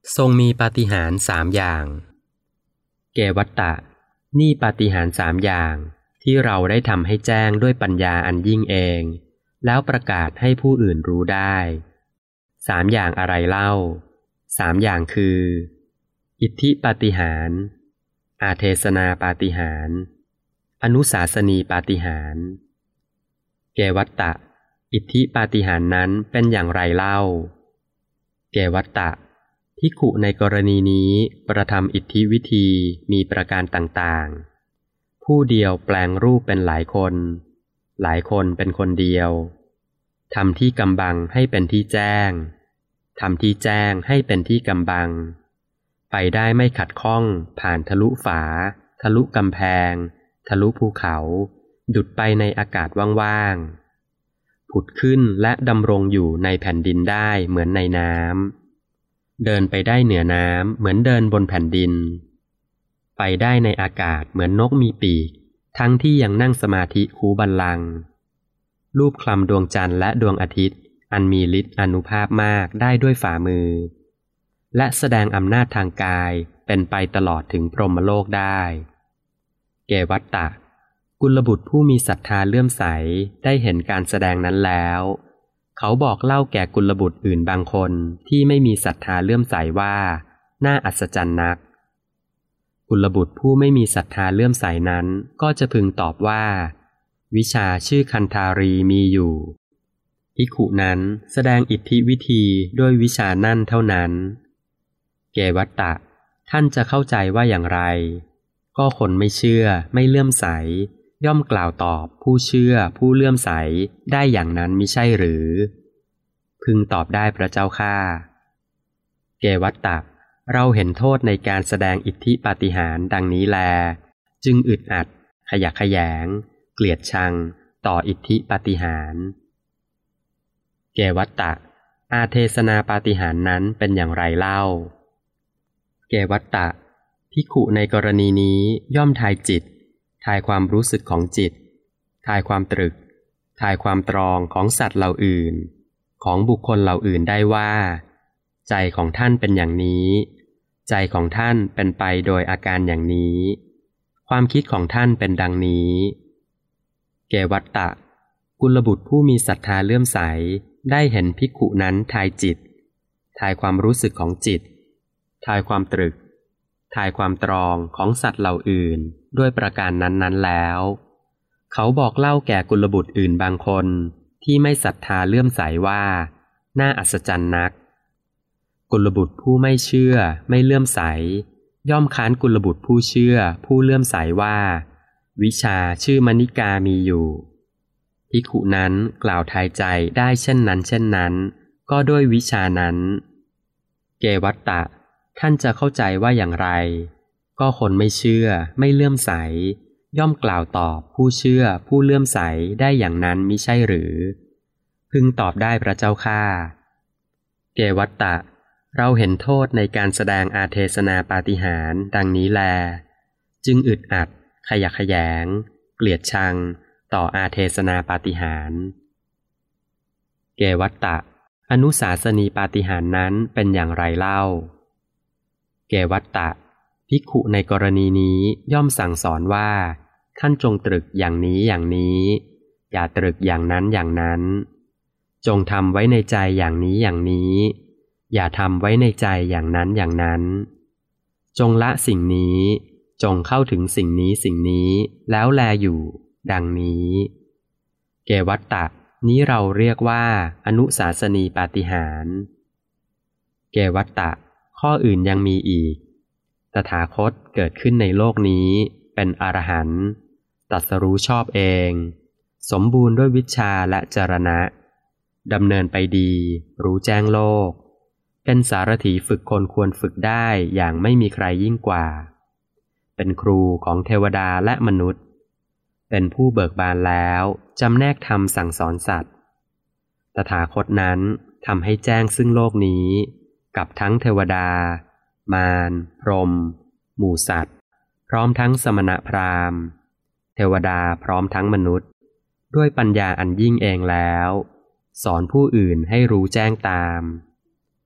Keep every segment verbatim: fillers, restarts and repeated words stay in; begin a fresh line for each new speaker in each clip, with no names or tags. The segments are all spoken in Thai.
ทรงมีปาฏิหาริย์สามอย่างเกวัตตะนี่ปาฏิหาริย์สามอย่างที่เราได้ทำให้แจ้งด้วยปัญญาอันยิ่งเองแล้วประกาศให้ผู้อื่นรู้ได้สามอย่างอะไรเล่าสามอย่างคืออิทธิปาฏิหาริย์อาเทศนาปาฏิหาริย์อนุสาสนีปาฏิหาริย์เกวัตตะอิทธิปาฏิหาริย์นั้นเป็นอย่างไรเล่าเกวัตตะภิกขุในกรณีนี้กระทำอิทธิวิธีมีประการต่างๆผู้เดียวแปลงรูปเป็นหลายคนหลายคนเป็นคนเดียวทำที่กำบังให้เป็นที่แจ้งทำที่แจ้งให้เป็นที่กำบังไปได้ไม่ขัดข้องผ่านทะลุฝาทะลุกำแพงทะลุภูเขาดุจไปในอากาศว่างๆผุดขึ้นและดำรงอยู่ในแผ่นดินได้เหมือนในน้ำเดินไปได้เหนือน้ำเหมือนเดินบนแผ่นดินไปได้ในอากาศเหมือนนกมีปีกทั้งที่ยังนั่งสมาธิคูบัลลังก์รูปคลำดวงจันทร์และดวงอาทิตย์อันมีฤทธิ์อานุภาพมากได้ด้วยฝ่ามือและแสดงอำนาจทางกายเป็นไปตลอดถึงพรหมโลกได้เกวัตตะกุลบุตรผู้มีศรัทธาเลื่อมใสได้เห็นการแสดงนั้นแล้วเขาบอกเล่าแก่กุลบุตรอื่นบางคนที่ไม่มีศรัทธาเลื่อมใสว่าน่าอัศจรรย์นักกุลบุตรผู้ไม่มีศรัทธาเลื่อมใสนั้นก็จะพึงตอบว่าวิชาชื่อคันธารีมีอยู่ภิกขุนั้นแสดงอิทธิวิธีด้วยวิชานั่นเท่านั้นเกวัตตะท่านจะเข้าใจว่าอย่างไรก็คนไม่เชื่อไม่เลื่อมใสย่อมกล่าวตอบผู้เชื่อผู้เลื่อมใสได้อย่างนั้นมิใช่หรือพึงตอบได้พระเจ้าข้าเกวัตตะเราเห็นโทษในการแสดงอิทธิปาฏิหาริย์ดังนี้แลจึงอึดอัดขยักขยงเกลียดชังต่ออิทธิปาฏิหาริย์เกวัตตะอาเทศนาปาฏิหาริย์นั้นเป็นอย่างไรเล่าเกวัตตะภิกขุในกรณีนี้ย่อมทายจิตทายความรู้สึกของจิตทายความตรึกทายความตรองของสัตว์เหล่าอื่นของบุคคลเหล่าอื่นได้ว่าใจของท่านเป็นอย่างนี้ใจของท่านเป็นไปโดยอาการอย่างนี้ความคิดของท่านเป็นดังนี้เกวัตตะกุลบุตรผู้มีศรัทธาเลื่อมใสได้เห็นภิกขุนั้นทายจิตทายความรู้สึกของจิตทายความตรึกทายความตรองของสัตว์เหล่าอื่นด้วยประการนั้นๆแล้วเขาบอกเล่าแก่กุลบุตรอื่นบางคนที่ไม่ศรัทธาเลื่อมใสว่าน่าอัศจรรย์นักกุลบุตรผู้ไม่เชื่อไม่เลื่อมใสย่อมค้านกุลบุตรผู้เชื่อผู้เลื่อมใสว่าวิชาชื่อมณิกามีอยู่ภิกขุนั้นกล่าวทายใจได้เช่นนั้นเช่นนั้นก็ด้วยวิชานั้นเกวัตตะท่านจะเข้าใจว่าอย่างไรก็คนไม่เชื่อไม่เลื่อมใสย่อมกล่าวตอบผู้เชื่อผู้เลื่อมใสได้อย่างนั้นมิใช่หรือพึงตอบได้พระเจ้าข้าเกวัตตะเราเห็นโทษในการแสดงอาเทศนาปาฏิหาริย์ดังนี้แลจึงอึดอัดขยักขยงเกลียดชังต่ออาเทศนาปาฏิหาริย์เกวัตตะอนุสาสนีปาฏิหาริย์นั้นเป็นอย่างไรเล่าเกวัตตะภิกขุในกรณีนี้ย่อมสั่งสอนว่าท่านจงตรึกอย่างนี้อย่างนี้อย่าตรึกอย่างนั้นอย่างนั้นจงทำไว้ในใจอย่างนี้อย่างนี้อย่าทำไว้ในใจอย่างนั้นอย่างนั้นจงละสิ่งนี้จงเข้าถึงสิ่งนี้สิ่งนี้แล้วแลอยู่ดังนี้เกวัตตะนี้เราเรียกว่าอนุสาสนีปาฏิหาริย์เกวัตตะข้ออื่นยังมีอีกตถาคตเกิดขึ้นในโลกนี้เป็นอรหันต์ตรัสรู้ชอบเองสมบูรณ์ด้วยวิชชาและจรณะดำเนินไปดีรู้แจ้งโลกเป็นสารถีฝึกคนควรฝึกได้อย่างไม่มีใครยิ่งกว่าเป็นครูของเทวดาและมนุษย์เป็นผู้เบิกบานแล้วจำแนกธรรมสั่งสอนสัตว์ตถาคตนั้นทำให้แจ้งซึ่งโลกนี้กับทั้งเทวดามารพรหมหมู่สัตว์พร้อมทั้งสมณพราหมณ์เทวดาพร้อมทั้งมนุษย์ด้วยปัญญาอันยิ่งเองแล้วสอนผู้อื่นให้รู้แจ้งตาม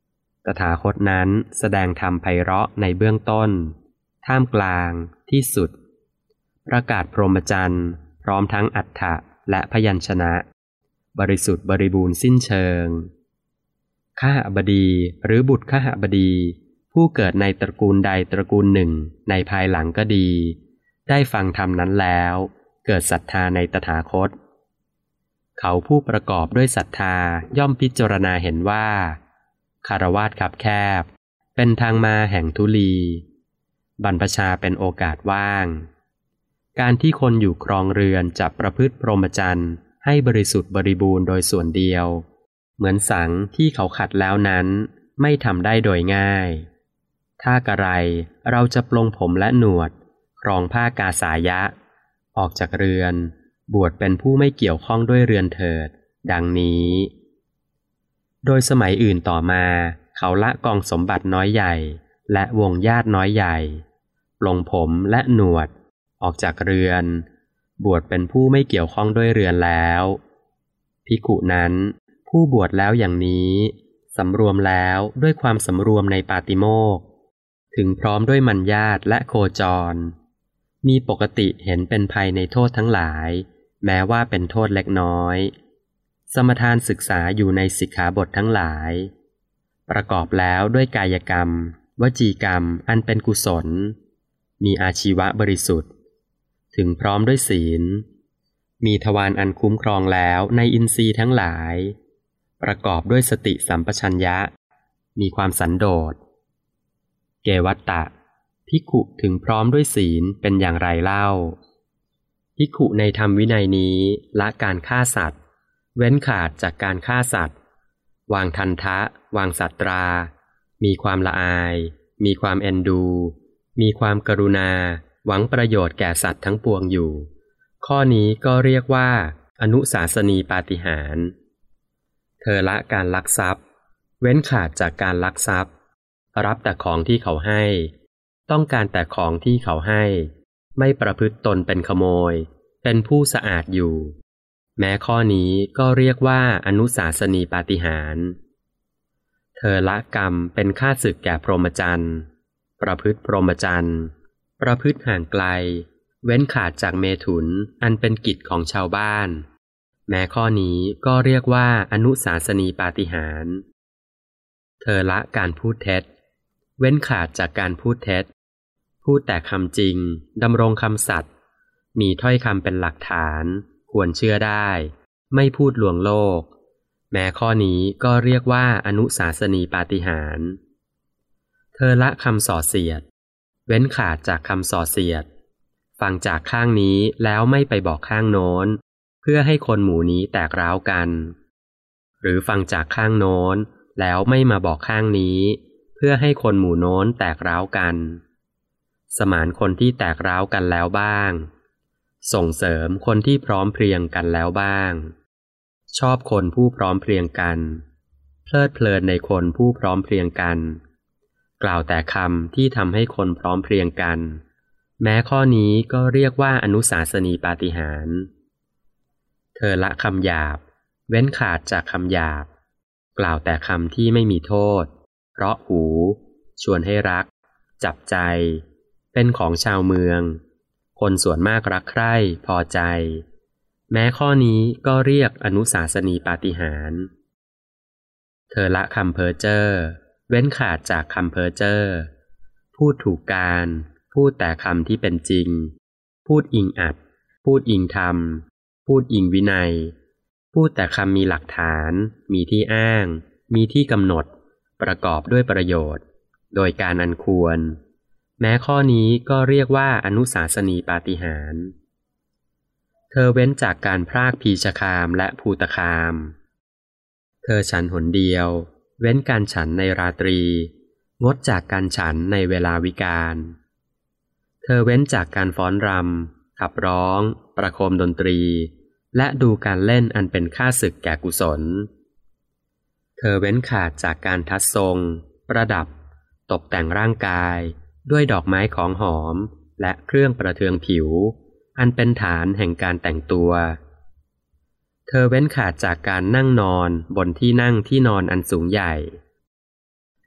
ตถาคตนั้นแสดงธรรมไพเราะในเบื้องต้นท่ามกลางที่สุดประกาศพรหมจรรย์พร้อมทั้งอรรถะและพยัญชนะบริสุทธิ์บริบูรณ์สิ้นเชิงข้าบดีหรือบุตรข้าบดีผู้เกิดในตระกูลใดตระกูลหนึ่งในภายหลังก็ดีได้ฟังธรรมนั้นแล้วเกิดศรัทธาในตถาคตเขาผู้ประกอบด้วยศรัทธาย่อมพิจารณาเห็นว่าคฤหัสถ์คับแคบเป็นทางมาแห่งทุลีบรรพชาเป็นโอกาสว่างการที่คนอยู่ครองเรือนจะประพฤติพรหมจรรย์ให้บริสุทธิ์บริบูรณ์โดยส่วนเดียวเหมือนสังที่เขาขัดแล้วนั้นไม่ทำได้โดยง่ายถ้ากระไรเราจะปลงผมและหนวดครองผ้ากาสายะออกจากเรือนบวชเป็นผู้ไม่เกี่ยวข้องด้วยเรือนเถิดดังนี้โดยสมัยอื่นต่อมาเขาละกองสมบัติน้อยใหญ่และวงญาติน้อยใหญ่ปลงผมและหนวดออกจากเรือนบวชเป็นผู้ไม่เกี่ยวข้องด้วยเรือนแล้วภิกขุนั้นผู้บวชแล้วอย่างนี้สำรวมแล้วด้วยความสำรวมในปาติโมกข์ถึงพร้อมด้วยมัญญาตและโคจรมีปกติเห็นเป็นภัยในโทษทั้งหลายแม้ว่าเป็นโทษเล็กน้อยสมทานศึกษาอยู่ในสิกขาบททั้งหลายประกอบแล้วด้วยกายกรรมวจีกรรมอันเป็นกุศลมีอาชีวะบริสุทธิ์ถึงพร้อมด้วยศีลมีทวารอันคุ้มครองแล้วในอินทรีย์ทั้งหลายประกอบด้วยสติสัมปชัญญะมีความสันโดษเกวัตตะภิกขุถึงพร้อมด้วยศีลเป็นอย่างไรเล่าภิกขุในธรรมวินัยนี้ละการฆ่าสัตว์เว้นขาดจากการฆ่าสัตว์วางทันทะวางสัตรามีความละอายมีความเอ็นดูมีความกรุณาหวังประโยชน์แก่สัตว์ทั้งปวงอยู่ข้อนี้ก็เรียกว่าอนุสาสนีปาฏิหาริย์เธอละการลักทรัพย์เว้นขาดจากการลักทรัพย์รับแต่ของที่เขาให้ต้องการแต่ของที่เขาให้ไม่ประพฤติตนเป็นขโมยเป็นผู้สะอาดอยู่แม้ข้อนี้ก็เรียกว่าอนุสาสนีปาฏิหาริย์เธอละกรรมเป็นข้าศึกแก่พรหมจรรย์ประพฤติพรหมจรรย์ประพฤติห่างไกลเว้นขาดจากเมถุนอันเป็นกิจของชาวบ้านแม้ข้อนี้ก็เรียกว่าอนุสาสนีปาฏิหาริย์เธอละการพูดเท็จเว้นขาดจากการพูดเท็จพูดแต่คำจริงดำรงคำสัตย์มีถ้อยคำเป็นหลักฐานควรเชื่อได้ไม่พูดลวงโลกแม้ข้อนี้ก็เรียกว่าอนุสาสนีปาฏิหาริย์เธอละคำส่อเสียดเว้นขาดจากคำส่อเสียดฟังจากข้างนี้แล้วไม่ไปบอกข้างโน้นเพื่อให้คนหมู่นี้แตกร้าวกันหรือฟังจากข้างโน้นแล้วไม่มาบอกข้างนี้เพื่อให้คนหมู่โน้นแตกร้าวกันสมานคนที่แตกร้าวกันแล้วบ้างส่งเสริมคนที่พร้อมเพรียงกันแล้วบ้างชอบคนผู้พร้อมเพรียงกันเพลิดเพลินในคนผู้พร้อมเพรียงกันกล่าวแต่คำที่ทำให้คนพร้อมเพรียงกันแม้ข้อนี้ก็เรียกว่าอนุสาสนีปาฏิหาริย์เธอละคำหยาบเว้นขาดจากคำหยาบกล่าวแต่คำที่ไม่มีโทษเพราะหูชวนให้รักจับใจเป็นของชาวเมืองคนส่วนมากรักใคร่พอใจแม้ข้อนี้ก็เรียกอนุสาสนีปาฏิหาริย์เธอละคำเพ้อเจ้อเว้นขาดจากคำเพ้อเจ้อพูดถูกการพูดแต่คำที่เป็นจริงพูดอิงอัดพูดอิงธรรมพูดอิงวินัยพูดแต่คำมีหลักฐานมีที่อ้างมีที่กำหนดประกอบด้วยประโยชน์โดยการอันควรแม้ข้อนี้ก็เรียกว่าอนุสาสนีปาฏิหาริย์เธอเว้นจากการพรากพีชคามและภูตคามเธอฉันหนเดียวเว้นการฉันในราตรีงดจากการฉันในเวลาวิกาลเธอเว้นจากการฟ้อนรำขับร้องประโคมดนตรีและดูการเล่นอันเป็นข้าศึกแก่กุศลเธอเว้นขาดจากการทัดทรงประดับตกแต่งร่างกายด้วยดอกไม้ของหอมและเครื่องประเทืองผิวอันเป็นฐานแห่งการแต่งตัวเธอเว้นขาดจากการนั่งนอนบนที่นั่งที่นอนอันสูงใหญ่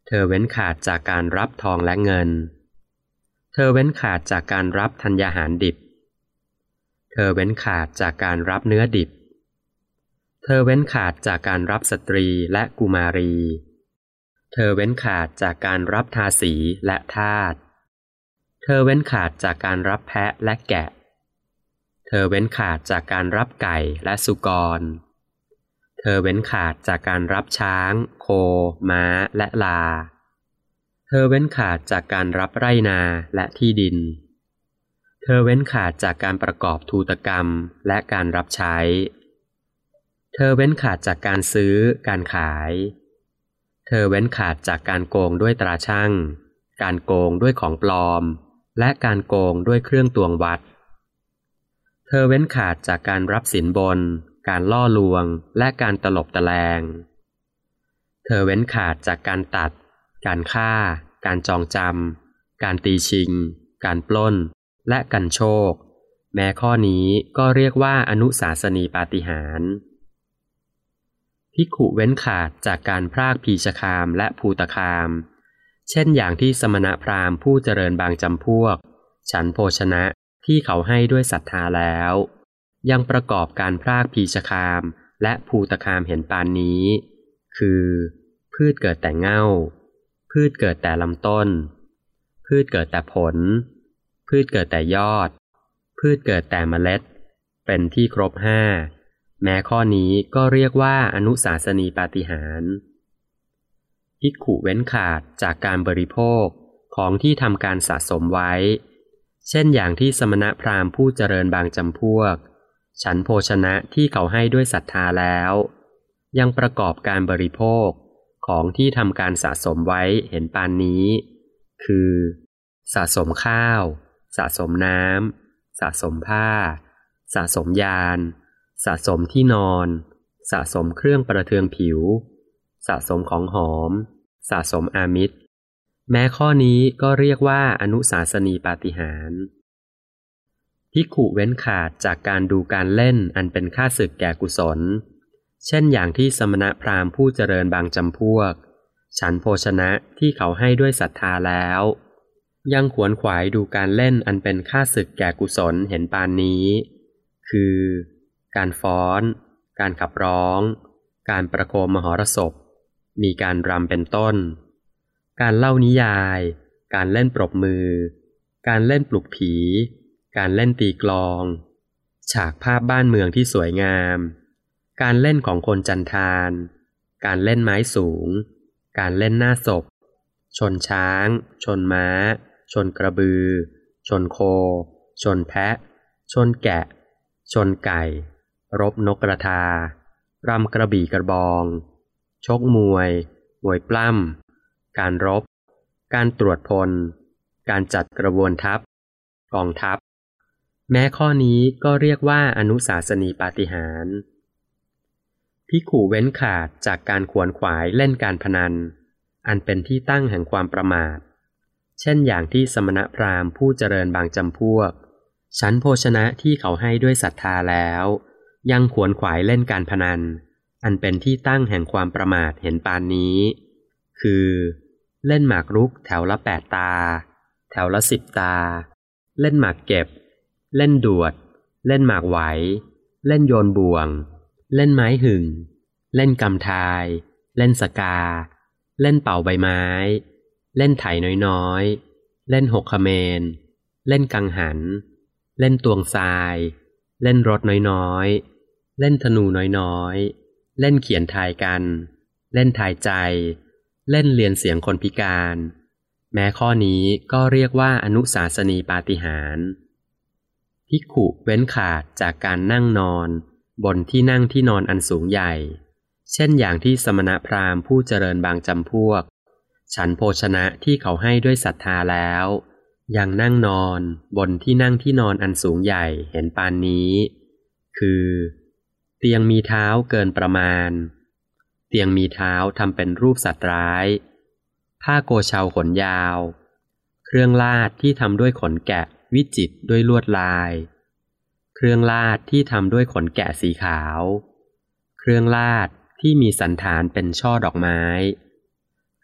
เธอเว้นขาดจากการรับทองและเงินเธอเว้นขาดจากการรับธัญญาหารดิบเธอเว้นขาดจากการรับเนื้อดิบเธอเว้นขาดจากการรับสตรีและกุมารีเธอเว้นขาดจากการรับทาสีและทาสเธอเว้นขาดจากการรับแพะและแกะเธอเว้นขาดจากการรับไก่และสุกรเธอเว้นขาดจากการรับช้างโคม้าและลาเธอเว้นขาดจากการรับไร่นาและที่ดินเธอเว้นขาดจากการประกอบทูตกรรมและการรับใช้เธอเว้นขาดจากการซื้อการขายเธอเว้นขาดจากการโกงด้วยตราชั่งการโกงด้วยของปลอมและการโกงด้วยเครื่องตวงวัดเธอเว้นขาดจากการรับสินบนการล่อลวงและการตลบตะแลงเธอเว้นขาดจากการตัดการฆ่าการจองจำการตีชิงการปล้นและกันโชคแม้ข้อนี้ก็เรียกว่าอนุสาสนีปาฏิหาริย์ภิกขุเว้นขาดจากการพรากพีชคามและภูตคามเช่นอย่างที่สมณพราหมณ์ผู้เจริญบางจำพวกฉันโภชนะที่เขาให้ด้วยศรัทธาแล้วยังประกอบการพรากพีชคามและภูตคามเห็นปานนี้คือพืชเกิดแต่เง่าพืชเกิดแต่ลำต้นพืชเกิดแต่ผลพืชเกิดแต่ยอดพืชเกิดแต่เมล็ดเป็นที่ครบห้าแม้ข้อนี้ก็เรียกว่าอนุสาสนีปาฏิหาริย์ภิกขุเว้นขาดจากการบริโภคของที่ทำการสะสมไว้เช่นอย่างที่สมณพราหมณ์ผู้เจริญบางจำพวกฉันโภชนะที่เขาให้ด้วยศรัทธาแล้วยังประกอบการบริโภคของที่ทำการสะสมไว้เห็นปานนี้คือสะสมข้าวสะสมน้ำสะสมผ้าสะสมยานสะสมที่นอนสะสมเครื่องประเทืองผิวสะสมของหอมสะสมอามิตรแม้ข้อนี้ก็เรียกว่าอนุสาสนีปาฏิหาริย์ภิกขุเว้นขาดจากการดูการเล่นอันเป็นข้าศึกแก่กุศลเช่นอย่างที่สมณพราหมณ์ผู้เจริญบางจำพวกฉันโภชนะที่เขาให้ด้วยศรัทธาแล้วยังขวนขวายดูการเล่นอันเป็นข้าศึกแก่กุศลเห็นปานนี้คือการฟ้อนการขับร้องการประโคมมหรสพมีการรำเป็นต้นการเล่านิยายการเล่นปรบมือการเล่นปลุกผีการเล่นตีกลองฉากภาพบ้านเมืองที่สวยงามการเล่นของคนจันทานการเล่นไม้สูงการเล่นหน้าศพชนช้างชนม้าชนกระบือชนโคชนแพะชนแกะชนไก่รบนกกระทารำกระบี่กระบองชกมวยมวยปล้ำการรบการตรวจพลการจัดกระบวนทัพกองทัพแม้ข้อนี้ก็เรียกว่าอนุสาสนีปาฏิหาริย์ภิกขุเว้นขาดจากการขวนขวายเล่นการพนันอันเป็นที่ตั้งแห่งความประมาทเช่นอย่างที่สมณพราหมณ์ผู้เจริญบางจำพวกฉันโภชนะที่เขาให้ด้วยศรัทธาแล้วยังขวนขวายเล่นการพนันอันเป็นที่ตั้งแห่งความประมาทเห็นปานนี้คือเล่นหมากรุกแถวละแปดตาแถวละสิบตาเล่นหมากเก็บเล่นดวดเล่นหมากไหวเล่นโยนบ่วงเล่นไม้หึ่งเล่นกำทายเล่นสกาเล่นเป่าใบไม้เล่นไถน้อยๆเล่นหกเขมรเล่นกังหันเล่นตวงทรายเล่นรถน้อยๆเล่นธนูน้อยๆเล่นเขียนทายกันเล่นทายใจเล่นเรียนเสียงคนพิการแม้ข้อนี้ก็เรียกว่าอนุสาสนีปาฏิหาริย์ภิกขุเว้นขาดจากการนั่งนอนบนที่นั่งที่นอนอันสูงใหญ่เช่นอย่างที่สมณพราหมณ์ผู้เจริญบางจำพวกฉันโภชนะที่เขาให้ด้วยศรัทธาแล้วยังนั่งนอนบนที่นั่งที่นอนอันสูงใหญ่เห็นปานนี้คือเตียงมีเท้าเกินประมาณเตียงมีเท้าทำเป็นรูปสัตว์ร้ายผ้าโกเชาขนยาวเครื่องลาดที่ทำด้วยขนแกะวิจิตรด้วยลวดลายเครื่องลาดที่ทำด้วยขนแกะสีขาวเครื่องลาดที่มีสันฐานเป็นช่อดอกไม้เค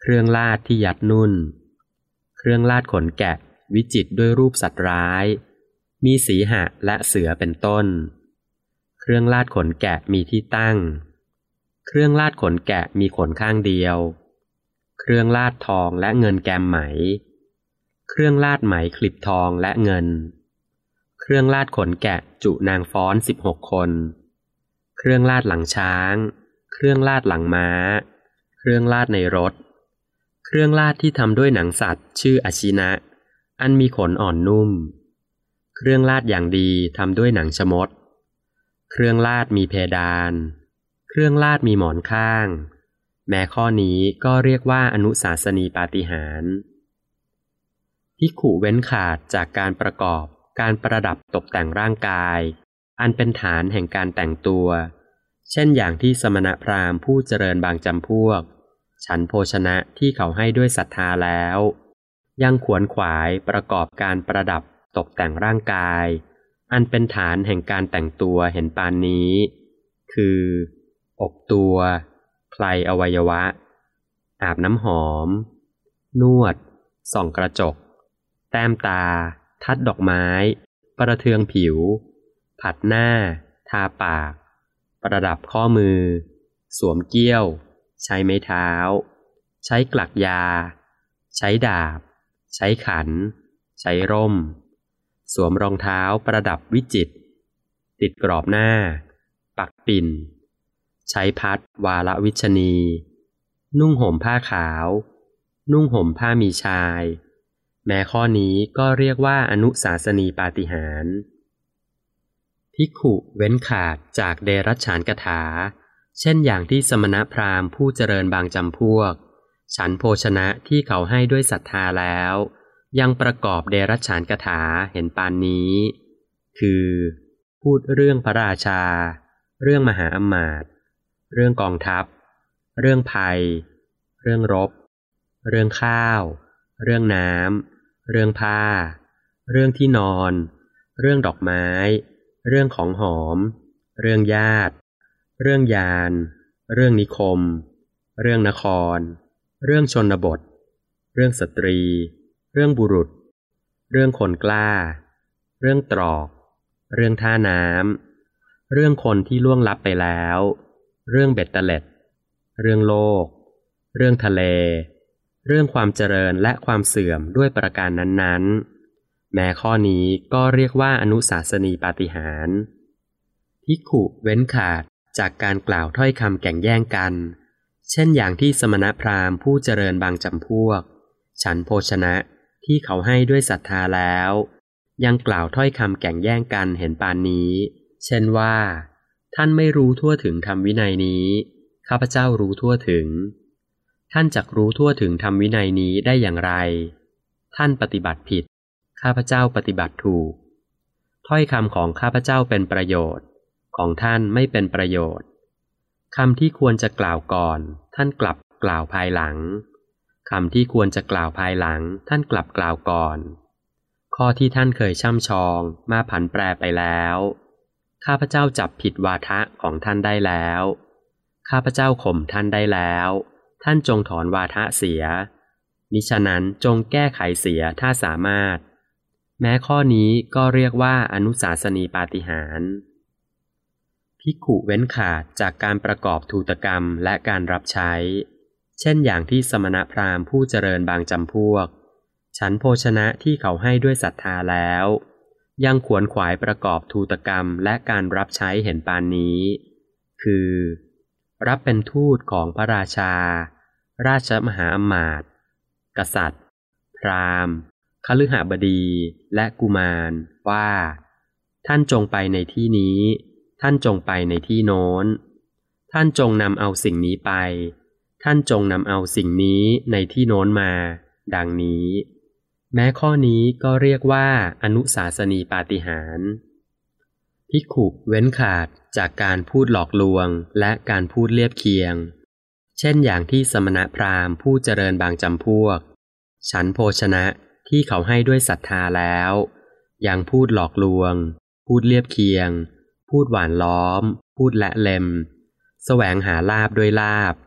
รื่องลาดที่ยัดนุ่นเครื่องลาดขนแกะวิจิตรด้วยรูปสัตว์ร้ายมีสีหะและเสือเป็นต้นเครื่องลาดขนแกะมีที่ตั้งเครื่องลาดขนแกะมีขนข้างเดียวเครื่องลาดทองและเงินแกมไหมเครื่องลาดไหมคลิบทองและเงินเครื่องลาดขนแกะจุนางฟ้อนสิบหกคนเครื่องลาดหลังช้างเครื่องลาดหลังม้าเครื่องลาดในรถเครื่องลาดที่ทำด้วยหนังสัตว์ชื่ออชินะอันมีขนอ่อนนุ่มเครื่องลาดอย่างดีทำด้วยหนังชมดเครื่องลาดมีเพดานเครื่องลาดมีหมอนข้างแม้ข้อนี้ก็เรียกว่าอนุสาสนีปาฏิหาริย์ภิกขุเว้นขาดจากการประกอบการประดับตกแต่งร่างกายอันเป็นฐานแห่งการแต่งตัวเช่นอย่างที่สมณพราหมณ์ผู้เจริญบางจำพวกฉันโภชนะที่เขาให้ด้วยศรัทธาแล้วยังขวนขวายประกอบการประดับตกแต่งร่างกายอันเป็นฐานแห่งการแต่งตัวเห็นปานนี้คืออบตัวไคลอวัยวะอาบน้ำหอมนวดส่องกระจกแต้มตาทัดดอกไม้ประเทืองผิวผัดหน้าทาปากประดับข้อมือสวมเกี้ยวใช้ไม้เท้าใช้กลักยาใช้ดาบใช้ขันใช้ร่มสวมรองเท้าประดับวิจิตรติดกรอบหน้าปักปิ่นใช้พัดวาลวิชนีนุ่งห่มผ้าขาวนุ่งห่มผ้ามีชายแม้ข้อนี้ก็เรียกว่าอนุสาสนีปาฏิหาริย์ภิกขุเว้นขาดจากเดรัจฉานคถาเช่นอย่างที่สมณพราหมณ์ผู้เจริญบางจำพวกฉันโภชนะที่เขาให้ด้วยศรัทธาแล้วยังประกอบเดรัจฉานคถาเห็นปานนี้คือพูดเรื่องพระราชาเรื่องมหาอมาตย์เรื่องกองทัพเรื่องภัยเรื่องรบเรื่องข้าวเรื่องน้ำเรื่องผ้าเรื่องที่นอนเรื่องดอกไม้เรื่องของหอมเรื่องญาติเรื่องยานเรื่องนิคมเรื่องนครเรื่องชนบทเรื่องสตรีเรื่องบุรุษเรื่องคนกล้าเรื่องตรอกเรื่องท่าน้ำเรื่องคนที่ล่วงลับไปแล้วเรื่องเบ็ดเตล็ดเรื่องโลกเรื่องทะเลเรื่องความเจริญและความเสื่อมด้วยประการนั้นๆแม้ข้อนี้ก็เรียกว่าอนุสาสนีปาฏิหาริย์ภิกขุเว้นขาดจากการกล่าวถ้อยคำแข่งแย่งกันเช่นอย่างที่สมณพราหมณ์ผู้เจริญบางจำพวกฉันโภชนะที่เขาให้ด้วยศรัทธาแล้วยังกล่าวถ้อยคำแข่งแย่งกันเห็นปานนี้เช่นว่าท่านไม่รู้ทั่วถึงธรรมวินัยนี้ข้าพเจ้ารู้ทั่วถึงท่านจักรู้ทั่วถึงธรรมวินัยนี้ได้อย่างไรท่านปฏิบัติผิดข้าพเจ้าปฏิบัติถูกถ้อยคำของข้าพเจ้าเป็นประโยชน์ของท่านไม่เป็นประโยชน์คำที่ควรจะกล่าวก่อนท่านกลับกล่าวภายหลังคำที่ควรจะกล่าวภายหลังท่านกลับกล่าวก่อนข้อที่ท่านเคยช่ำชองมาผันแปรไปแล้วข้าพเจ้าจับผิดวาทะของท่านได้แล้วข้าพเจ้าข่มท่านได้แล้วท่านจงถอนวาทะเสียมิฉะนั้นจงแก้ไขเสียถ้าสามารถแม้ข้อนี้ก็เรียกว่าอนุสาสนีปาฏิหาริย์ภิกขุเว้นขาดจากการประกอบทูตกรรมและการรับใช้เช่นอย่างที่สมณพราหมณ์ผู้เจริญบางจำพวกฉันโภชนะที่เขาให้ด้วยศรัทธาแล้วยังขวนขวายประกอบทูตกรรมและการรับใช้เห็นปานนี้คือรับเป็นทูตของพระราชาราชมหาอมาตย์กษัตริย์พราหมณ์คฤหบดีและกุมารว่าท่านจงไปในที่นี้ท่านจงไปในที่โน้นท่านจงนำเอาสิ่งนี้ไปท่านจงนำเอาสิ่งนี้ในที่โน้นมาดังนี้แม้ข้อนี้ก็เรียกว่าอนุสาสนีปาฏิหาริย์ภิกขุเว้นขาดจากการพูดหลอกลวงและการพูดเลียบเคียงเช่นอย่างที่สมณพราหมณ์ผู้เจริญบางจำพวกฉันโภชนะที่เขาให้ด้วยศรัทธาแล้วยังพูดหลอกลวงพูดเลียบเคียงพูดหวานล้อมพูดและเล็มแสวงหาลาภด้วยลาภ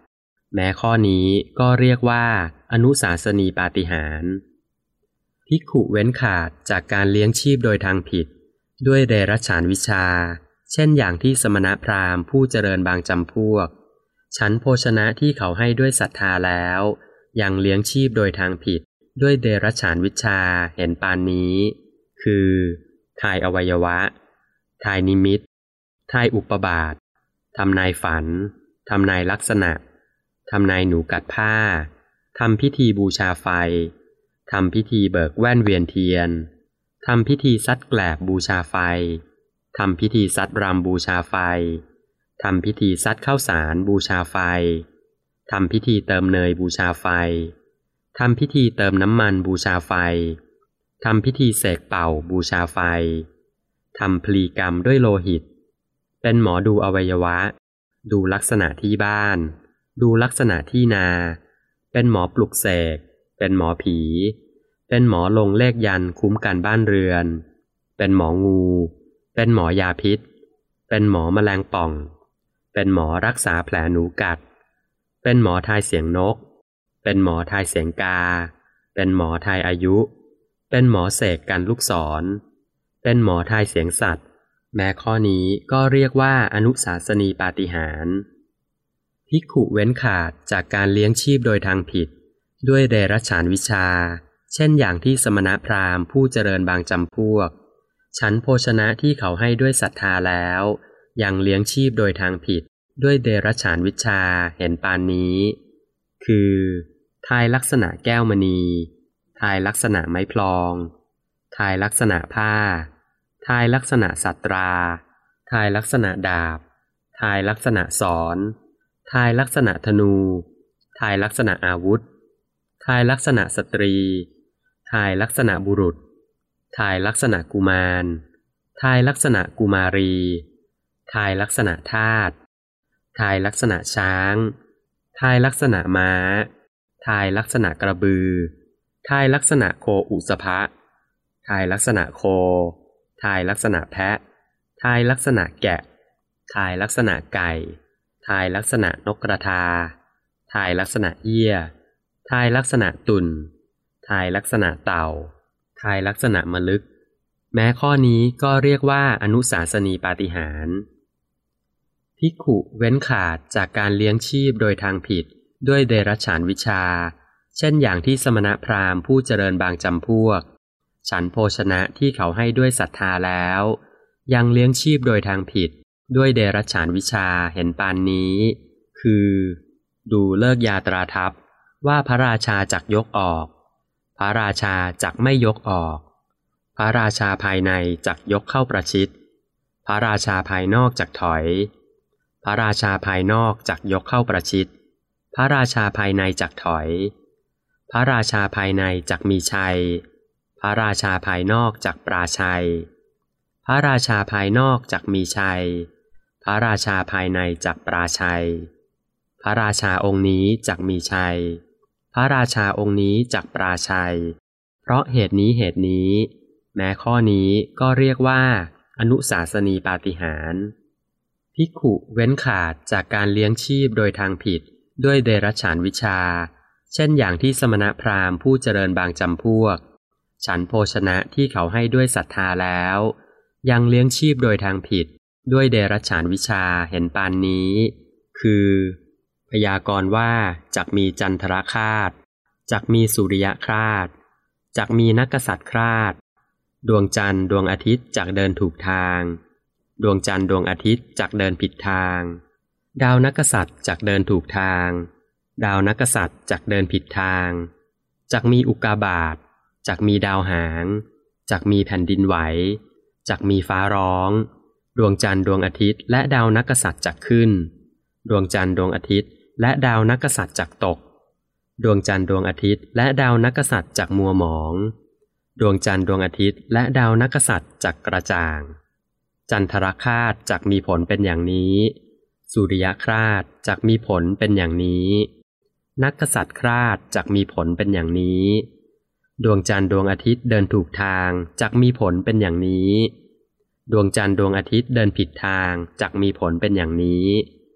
แม้ข้อนี้ก็เรียกว่าอนุสาสนีปาฏิหาริย์ภิกขุเว้นขาดจากการเลี้ยงชีพโดยทางผิดด้วยเดรัจฉานวิชาเช่นอย่างที่สมณพราหมณ์ผู้เจริญบางจำพวกฉันโภชนะที่เขาให้ด้วยศรัทธาแล้วยังเลี้ยงชีพโดยทางผิดด้วยเดรัจฉานวิชาเห็นปานนี้คือทายอวัยวะทายนิมิตทายอุปบาททำนายฝันทำนายลักษณะทำนายหนูกัดผ้าทำพิธีบูชาไฟทำพิธีเบิกแว่นเวียนเทียนทำพิธีซัดแกลบบูชาไฟทำพิธีซัดรำบูชาไฟทำพิธีซัดข้าวสารบูชาไฟทำพิธีเติมเนยบูชาไฟทำพิธีเติมน้ำมันบูชาไฟทำพิธีเสกเป่าบูชาไฟทำพลีกรรมด้วยโลหิตเป็นหมอดูอวัยวะดูลักษณะที่บ้านดูลักษณะที่นาเป็นหมอปลุกเสกเป็นหมอผีเป็นหมอลงเลขยันคุ้มกันบ้านเรือนเป็นหมองูเป็นหมอยาพิษเป็นหมอแมลงป่องเป็นหมอรักษาแผลหนูกัดเป็นหมอทายเสียงนกเป็นหมอทายเสียงกาเป็นหมอทายอายุเป็นหมอเสกกันลูกศรเป็นหมอทายเสียงสัตว์แม้ข้อนี้ก็เรียกว่าอนุสาสนีปาฏิหาริย์ภิกขุเว้นขาดจากการเลี้ยงชีพโดยทางผิดด้วยเดรัจฉานวิชาเช่นอย่างที่สมณพราหมณ์ผู้เจริญบางจำพวกฉันโภชนะที่เขาให้ด้วยศรัทธาแล้วยังเลี้ยงชีพโดยทางผิดด้วยเดรัจฉานวิชาเห็นปานนี้คือทายลักษณะแก้วมณีทายลักษณะไม้พลองทายลักษณะผ้าทายลักษณะสัตราทายลักษณะดาบทายลักษณะศรทายลักษณะธนูทายลักษณะอาวุธทายลักษณะสตรีทายลักษณะบุรุษทายลักษณะกุมารทายลักษณะกุมารีทายลักษณะทาสทายลักษณะช้างทายลักษณะม้าทายลักษณะกระบือทายลักษณะโคอุสภะทายลักษณะโคทายลักษณะแพะทายลักษณะแกะทายลักษณะไก่ทายลักษณะนกกระทาทายลักษณะเหี้ยทายลักษณะตุ่นทายลักษณะเต่าทายลักษณะมลึกแม้ข้อนี้ก็เรียกว่าอนุสาสนีปาฏิหาริย์ภิกขุเว้นขาดจากการเลี้ยงชีพโดยทางผิดด้วยเดรัจฉานวิชาเช่นอย่างที่สมณพราหมณ์ผู้เจริญบางจำพวกฉันโภชนะที่เขาให้ด้วยศรัทธาแล้วยังเลี้ยงชีพโดยทางผิดด้วยเดรัจฉานวิชาเห็นปานนี้คือดูเลิกยาตราทัพว่าพระราชาจักยกออกพระราชาจักไม่ยกออกพระราชาภายในจักยกเข้าประชิดพระราชาภายนอกจักถอยพระราชาภายนอกจักยกเข้าประชิดพระราชาภายในจักถอยพระราชาภายในจักมีชัยพระราชาภายนอกจักปราชัยพระราชาภายนอกจักมีชัยพระราชาภายในจักปราชัยพระราชาองค์นี้จักมีชัยพระราชาองค์นี้จักปราชัยเพราะเหตุนี้เหตุนี้แม้ข้อนี้ก็เรียกว่าอนุสาสนีปาฏิหาริย์ภิกขุเว้นขาดจากการเลี้ยงชีพโดยทางผิดด้วยเดรัจฉานวิชาเช่นอย่างที่สมณพราหมณ์ผู้เจริญบางจำพวกฉันโภชนะที่เขาให้ด้วยศรัทธาแล้วยังเลี้ยงชีพโดยทางผิดด้วยเดรัจฉานวิชาเห็นปานนี้คือพยากรณ์ว่าจักมีจันทรคราสจักมีสุริยคราสจักมีนักกษัตริย์คราสดวงจันทร์ดวงอาทิตย์จักเดินถูกทางดวงจันทร์ดวงอาทิตย์จักเดินผิดทางดาวนักกษัตริย์จักเดินถูกทางดาวนักกษัตริย์จักเดินผิดทางจักมีอุกกาบาตจักมีดาวหางจักมีแผ่นดินไหวจักมีฟ้าร้องดวงจันทร์ดวงอาทิตย์และดาวนักกษัตริย์จักขึ้นดวงจันทร์ดวงอาทิตย์และดาวนักกษัตริย์จักตกดวงจันทร์ดวงอาทิตย์และดาวนักกษัตริย์จักมัวหมองดวงจันทร์ดวงอาทิตย์และดาวนักกษัตริย์จักกระจ่างจันทรคราสจักมีผลเป็นอย่างนี้สุริยคราสจักมีผลเป็นอย่างนี้นักกษัตริย์คราสจักมีผลเป็นอย่างนี้ดวงจันทร์ดวงอาทิตย์เดินถูกทางจักมีผลเป็นอย่างนี้ดวงจันทร์ดวงอาทิตย์เดินผิดทางจักมีผลเป็นอย่างนี้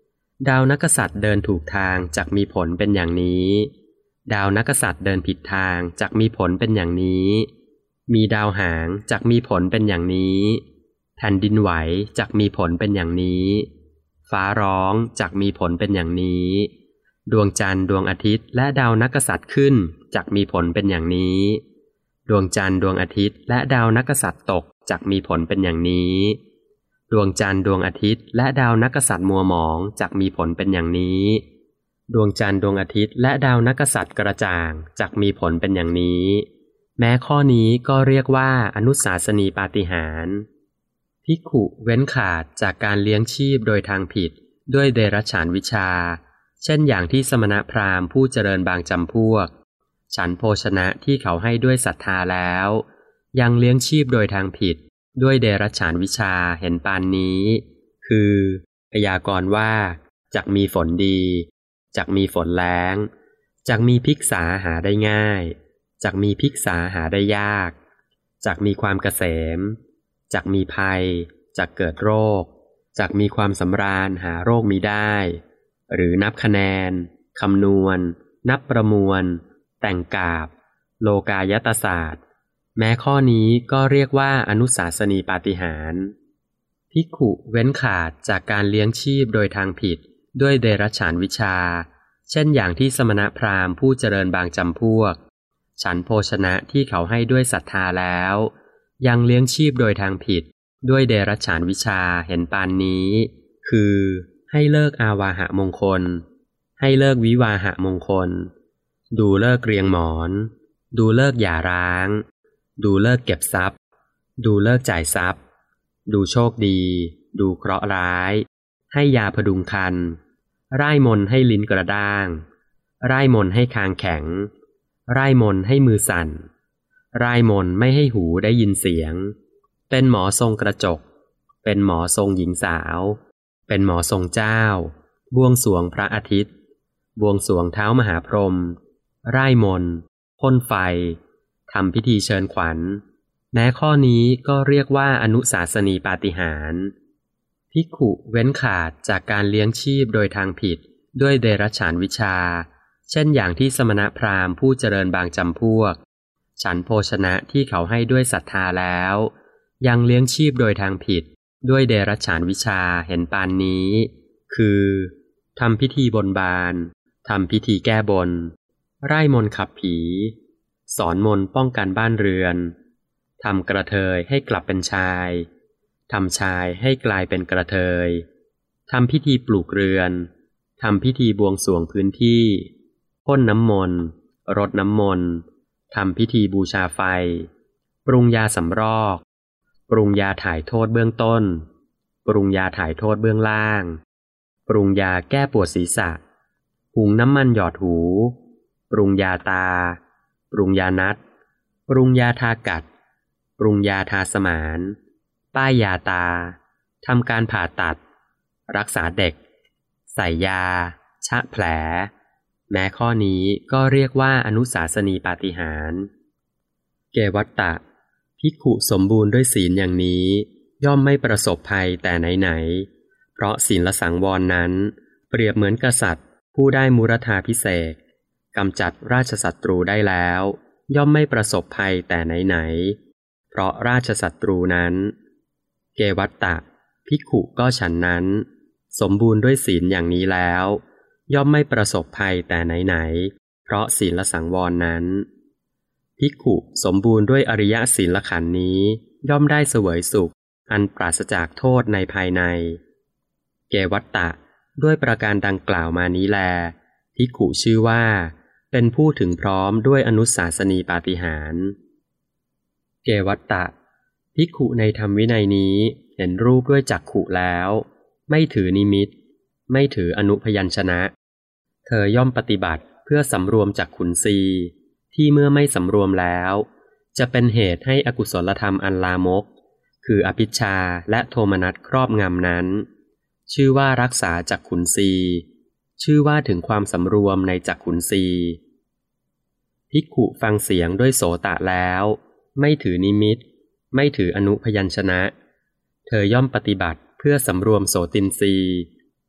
ดาวนักษัตริย์เดินถูกทางจักมีผลเป็นอย่างนี้ดาวนักษัตริย์เดินผิดทางจักมีผลเป็นอย่างนี้มีดาวหางจักมีผลเป็นอย่างนี้แผ่นดินไหวจักมีผลเป็นอย่างนี้ฟ้าร้องจักมีผลเป็นอย่างนี้ดวงจันทร์ดวงอาทิตย์และดาวนักษัตริย์ขึ้นจักมีผลเป็นอย่างนี้ดวงจันทร์ดวงอาทิตย์และดาวนักษัตริย์ตกจักมีผลเป็นอย่างนี้ดวงจันทร์ดวงอาทิตย์และดาวนักษัตริย์มัวหมองจักมีผลเป็นอย่างนี้ดวงจันทร์ดวงอาทิตย์และดาวนักษัตริย์กระจ่างจักมีผลเป็นอย่างนี้แม้ข้อนี้ก็เรียกว่าอนุสาสนีปาฏิหาริย์ภิกขุเว้นขาดจากการเลี้ยงชีพโดยทางผิดด้วยเดรัจฉานวิชาเช่นอย่างที่สมณพราหมณ์ผู้เจริญบางจำพวกฉันโภชนะที่เขาให้ด้วยศรัทธาแล้วยังเลี้ยงชีพโดยทางผิดด้วยเดรัจฉานวิชาเห็นปานนี้คือพยากรณ์ว่าจักมีฝนดีจักมีฝนแล้งจักมีภิกษาหาได้ง่ายจักมีภิกษาหาได้ยากจักมีความเกษมจักมีภัยจักเกิดโรคจักมีความสำราญหาโรคมิได้หรือนับคะแนนคำนวณนับประมวลแต่งกาบโลกายตศาสตร์แม้ข้อนี้ก็เรียกว่าอนุสาสนีปาฏิหาริย์ภิกขุเว้นขาดจากการเลี้ยงชีพโดยทางผิดด้วยเดรัจฉานวิชาเช่นอย่างที่สมณพราหมณ์ผู้เจริญบางจำพวกฉันโภชนะที่เขาให้ด้วยศรัทธาแล้วยังเลี้ยงชีพโดยทางผิดด้วยเดรัจฉานวิชาเห็นปานนี้คือให้เลิกอาวาหะมงคลให้เลิกวิวาหะมงคลดูเลิกเรียงหมอนดูเลิกหย่าร้างดูเลิกเก็บทรัพย์ดูเลิกจ่ายทรัพย์ดูโชคดีดูเคราะห์ร้ายให้ยาพดุงครรภ์ร่ายมนต์ให้ลิ้นกระด้างร่ายมนต์ให้คางแข็งร่ายมนต์ให้มือสั่นร่ายมนต์ไม่ให้หูได้ยินเสียงเป็นหมอทรงกระจกเป็นหมอทรงหญิงสาวเป็นหมอทรงเจ้าบวงสรวงพระอาทิตย์บวงสรวงเท้ามหาพรหมร่ายมนต์พ่นไฟทำพิธีเชิญขวัญแม้ข้อนี้ก็เรียกว่าอนุสาสนีปาฏิหาริย์ภิกขุเว้นขาดจากการเลี้ยงชีพโดยทางผิดด้วยเดรัจฉานวิชาเช่นอย่างที่สมณพราหมณ์ผู้เจริญบางจำพวกฉันโภชนะที่เขาให้ด้วยศรัทธาแล้วยังเลี้ยงชีพโดยทางผิดด้วยเดรัจฉานวิชาเห็นปานนี้คือทำพิธีบนบานทำพิธีแก้บนร่ายมนต์ขับผีสอนมนต์ป้องกันบ้านเรือนทำกระเทยให้กลับเป็นชายทำชายให้กลายเป็นกระเทยทำพิธีปลูกเรือนทำพิธีบวงสรวงพื้นที่พ่นน้ำมนต์รดน้ำมนต์ทำพิธีบูชาไฟปรุงยาสำรอกปรุงยาถ่ายโทษเบื้องต้นปรุงยาถ่ายโทษเบื้องล่างปรุงยาแก้ปวดศีรษะหุงน้ำมันหยอดหูปรุงยาตาปรุงยานัดปรุงยาทากัดปรุงยาทาสมานป้ายยาตาทำการผ่าตัดรักษาเด็กใส่ยาชะแผลแม้ข้อนี้ก็เรียกว่าอนุสาสนีปาฏิหาริย์เกวัตตะภิกขุสมบูรณ์ด้วยศีลอย่างนี้ย่อมไม่ประสบภัยแต่ไหนๆเพราะศีลสังวรนั้นเปรียบเหมือนกษัตริย์ผู้ได้มุรธาภิเษกกำจัดราชศัตรูได้แล้วย่อมไม่ประสบภัยแต่ไหนๆเพราะราชศัตรูนั้นเกวัตตะภิกขุก็ฉันนั้นสมบูรณ์ด้วยศีลอย่างนี้แล้วย่อมไม่ประสบภัยแต่ไหนๆเพราะศีลสังวรนั้นภิกขุสมบูรณ์ด้วยอริยศีลขันธ์นี้ย่อมได้เสวยสุขอันปราศจากโทษในภายในเกวัตตะด้วยประการดังกล่าวมานี้แลภิกขุชื่อว่าเป็นผู้ถึงพร้อมด้วยอนุสาสนีปาฏิหาริย์เกวัตตะภิกขุในธรรมวินัยนี้เห็นรูปด้วยจักขุแล้วไม่ถือนิมิตไม่ถืออนุพยัญชนะเธอย่อมปฏิบัติเพื่อสำรวมจักขุนสีที่เมื่อไม่สำรวมแล้วจะเป็นเหตุให้อกุศลธรรมอันลามกคืออภิชฌาและโทมนัสครอบงำนั้นชื่อว่ารักษาจักขุนสีชื่อว่าถึงความสำรวมในจักขุนสีภิกขุฟังเสียงด้วยโสตะแล้วไม่ถือนิมิตไม่ถืออนุพยัญชนะเธอย่อมปฏิบัติเพื่อสำรวมโสตินทรีย์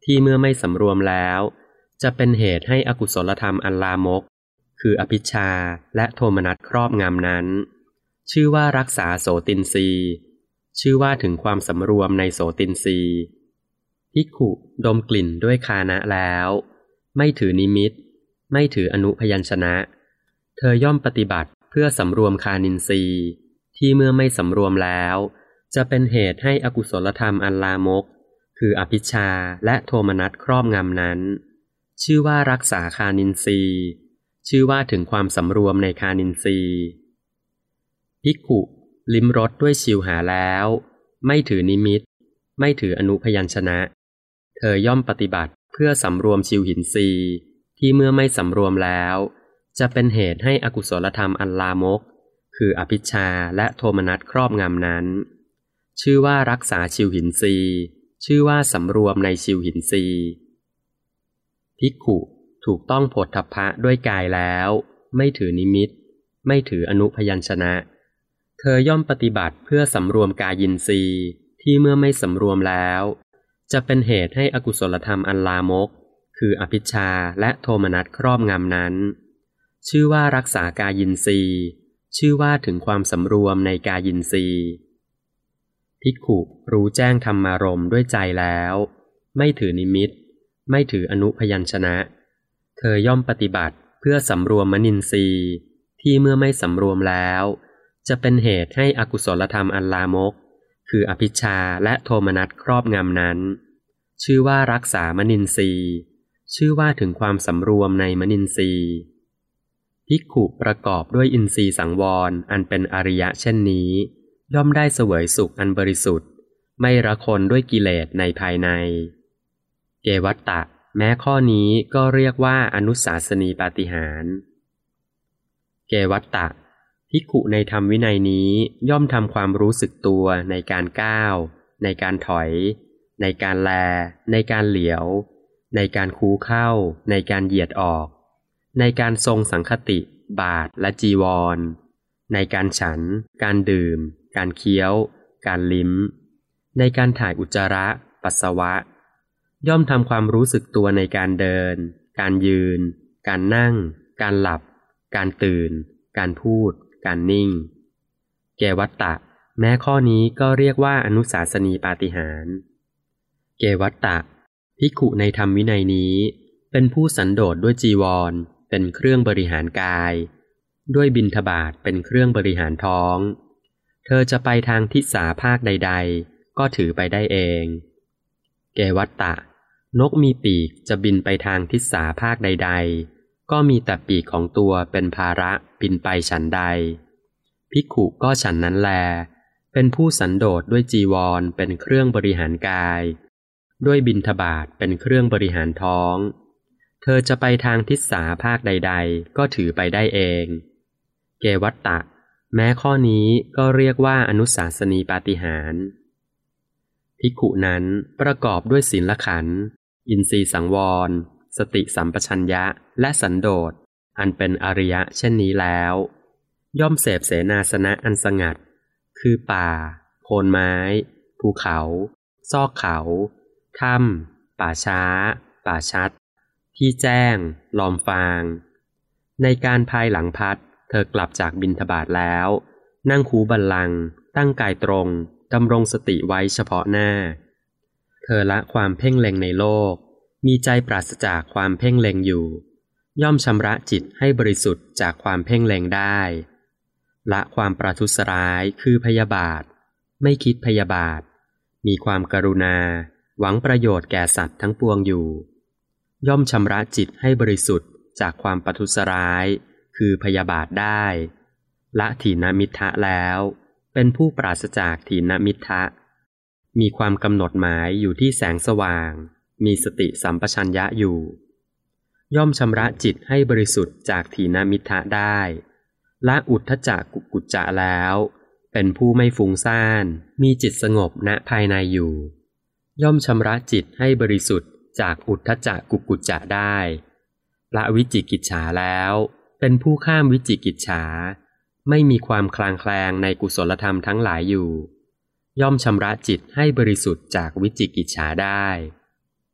ที่เมื่อไม่สำรวมแล้วจะเป็นเหตุให้อกุศลธรรมอันลามกคืออภิชฌาและโทมนัสครอบงำนั้นชื่อว่ารักษาโสตินทรีย์ชื่อว่าถึงความสำรวมในโสตินทรีย์ภิกขุดมกลิ่นด้วยคานะแล้วไม่ถือนิมิตไม่ถืออนุพยัญชนะเธอย่อมปฏิบัติเพื่อสำรวมคานินทรีย์ที่เมื่อไม่สำรวมแล้วจะเป็นเหตุให้อกุศลธรรมอันลามกคืออภิชฌาและโทมนัสครอบงำนั้นชื่อว่ารักษาคานินทรีย์ชื่อว่าถึงความสำรวมในคานินทรีย์ภิกขุลิ้มรสด้วยชิวหาแล้วไม่ถือนิมิตไม่ถืออนุพยัญชนะเธอย่อมปฏิบัติเพื่อสำรวมชิวหินทรีย์ที่เมื่อไม่สำรวมแล้วจะเป็นเหตุให้อกุศลธรรมอันลามกคืออภิชฌาและโทมนัสครอบงำนั้นชื่อว่ารักษาชิวหินทรีย์ชื่อว่าสำรวมในชิวหินทรีย์ภิกขุถูกต้องโผฏฐัพพะด้วยกายแล้วไม่ถือนิมิตไม่ถืออนุพยัญชนะเธอย่อมปฏิบัติเพื่อสำรวมกายินทรีย์ที่เมื่อไม่สำรวมแล้วจะเป็นเหตุให้อกุศลธรรมอันลามกคืออภิชฌาและโทมนัสครอบงำนั้นชื่อว่ารักษากายินทรีย์ชื่อว่าถึงความสำรวมในกายินทรีย์ภิกขุรู้แจ้งธรรมารมณ์ด้วยใจแล้วไม่ถือนิมิตไม่ถืออนุพยัญชนะเธอย่อมปฏิบัติเพื่อสำรวมมนินทรีย์ที่เมื่อไม่สำรวมแล้วจะเป็นเหตุให้อกุศลธรรมอันลามกคืออภิชฌาและโทมนัสครอบงำนั้นชื่อว่ารักษามนินทรีย์ชื่อว่าถึงความสำรวมในมนินทรีย์ภิกขุประกอบด้วยอินทรีย์สังวรอันเป็นอริยะเช่นนี้ย่อมได้เสวยสุขอันบริสุทธิ์ไม่ระคนด้วยกิเลสในภายในเกวัตตะแม้ข้อนี้ก็เรียกว่าอนุสาสนีปาฏิหาริย์เกวัตตะภิกขุในธรรมวินัยนี้ย่อมทำความรู้สึกตัวในการก้าวในการถอยในการแลในการเหลียวในการคูเข้าในการเหยียดออกในการทรงสังคติบาทและจีวรในการฉันการดื่มการเคี้ยวการลิ้มในการถ่ายอุจจาระปัสสาวะย่อมทำความรู้สึกตัวในการเดินการยืนการนั่งการหลับการตื่นการพูดการนิ่งเกวัตตะแม้ข้อนี้ก็เรียกว่าอนุสาสนีปาฏิหาริย์เกวัตตะภิกขุในธรรมวินัยนี้เป็นผู้สันโดษด้วยจีวรเป็นเครื่องบริหารกายด้วยบิณฑบาตเป็นเครื่องบริหารท้องเธอจะไปทางทิศาภาคใดๆก็ถือไปได้เองเกวัตตะนกมีปีกจะบินไปทางทิศาภาคใดๆก็มีแต่ปีกของตัวเป็นภาระบินไปฉันใดภิกขุก็ฉันนั้นแลเป็นผู้สันโดษด้วยจีวรเป็นเครื่องบริหารกายด้วยบิณฑบาตเป็นเครื่องบริหารท้องเธอจะไปทางทิศาภาคใดๆก็ถือไปได้เองเกวัตตะแม้ข้อนี้ก็เรียกว่าอนุสาสนีปาฏิหาริย์ภิกขุนั้นประกอบด้วยศีลขันธ์อินทรีย์สังวรสติสัมปชัญญะและสันโดษอันเป็นอริยะเช่นนี้แล้วย่อมเสพเสนาสนะอันสงัดคือป่าโคนไม้ภูเขาซอกเขาถ้ำป่าช้าป่าชัดที่แจ้งลอมฟางในการภายหลังพัดเธอกลับจากบิณฑบาตแล้วนั่งคูบัลลังก์ตั้งกายตรงดำรงสติไว้เฉพาะหน้าเธอละความเพ่งเล็งในโลกมีใจปราศจากความเพ่งเล็งอยู่ย่อมชำระจิตให้บริสุทธิ์จากความเพ่งเล็งได้ละความประทุษร้ายคือพยาบาทไม่คิดพยาบาทมีความกรุณาหวังประโยชน์แก่สัตว์ทั้งปวงอยู่ย่อมชำระจิตให้บริสุทธิ์จากความประทุษร้ายคือพยาบาทได้ละถีนมิทธะแล้วเป็นผู้ปราศจากถีนมิทธะมีความกำหนดหมายอยู่ที่แสงสว่างมีสติสัมปชัญญะอยู่ย่อมชำระจิตให้บริสุทธิ์จากถีนมิทธะได้ละอุทธัจจะกุกุจจะแล้วเป็นผู้ไม่ฟุ้งซ่านมีจิตสงบณภายในอยู่ย่อมชำระจิตให้บริสุทธิ์จากอุทธัจจะกุกุจจะได้ละวิจิกิจฉาแล้วเป็นผู้ข้ามวิจิกิจฉาไม่มีความคลางแคลงในกุศลธรรมทั้งหลายอยู่ย่อมชำระจิตให้บริสุทธิ์จากวิจิกิจฉาได้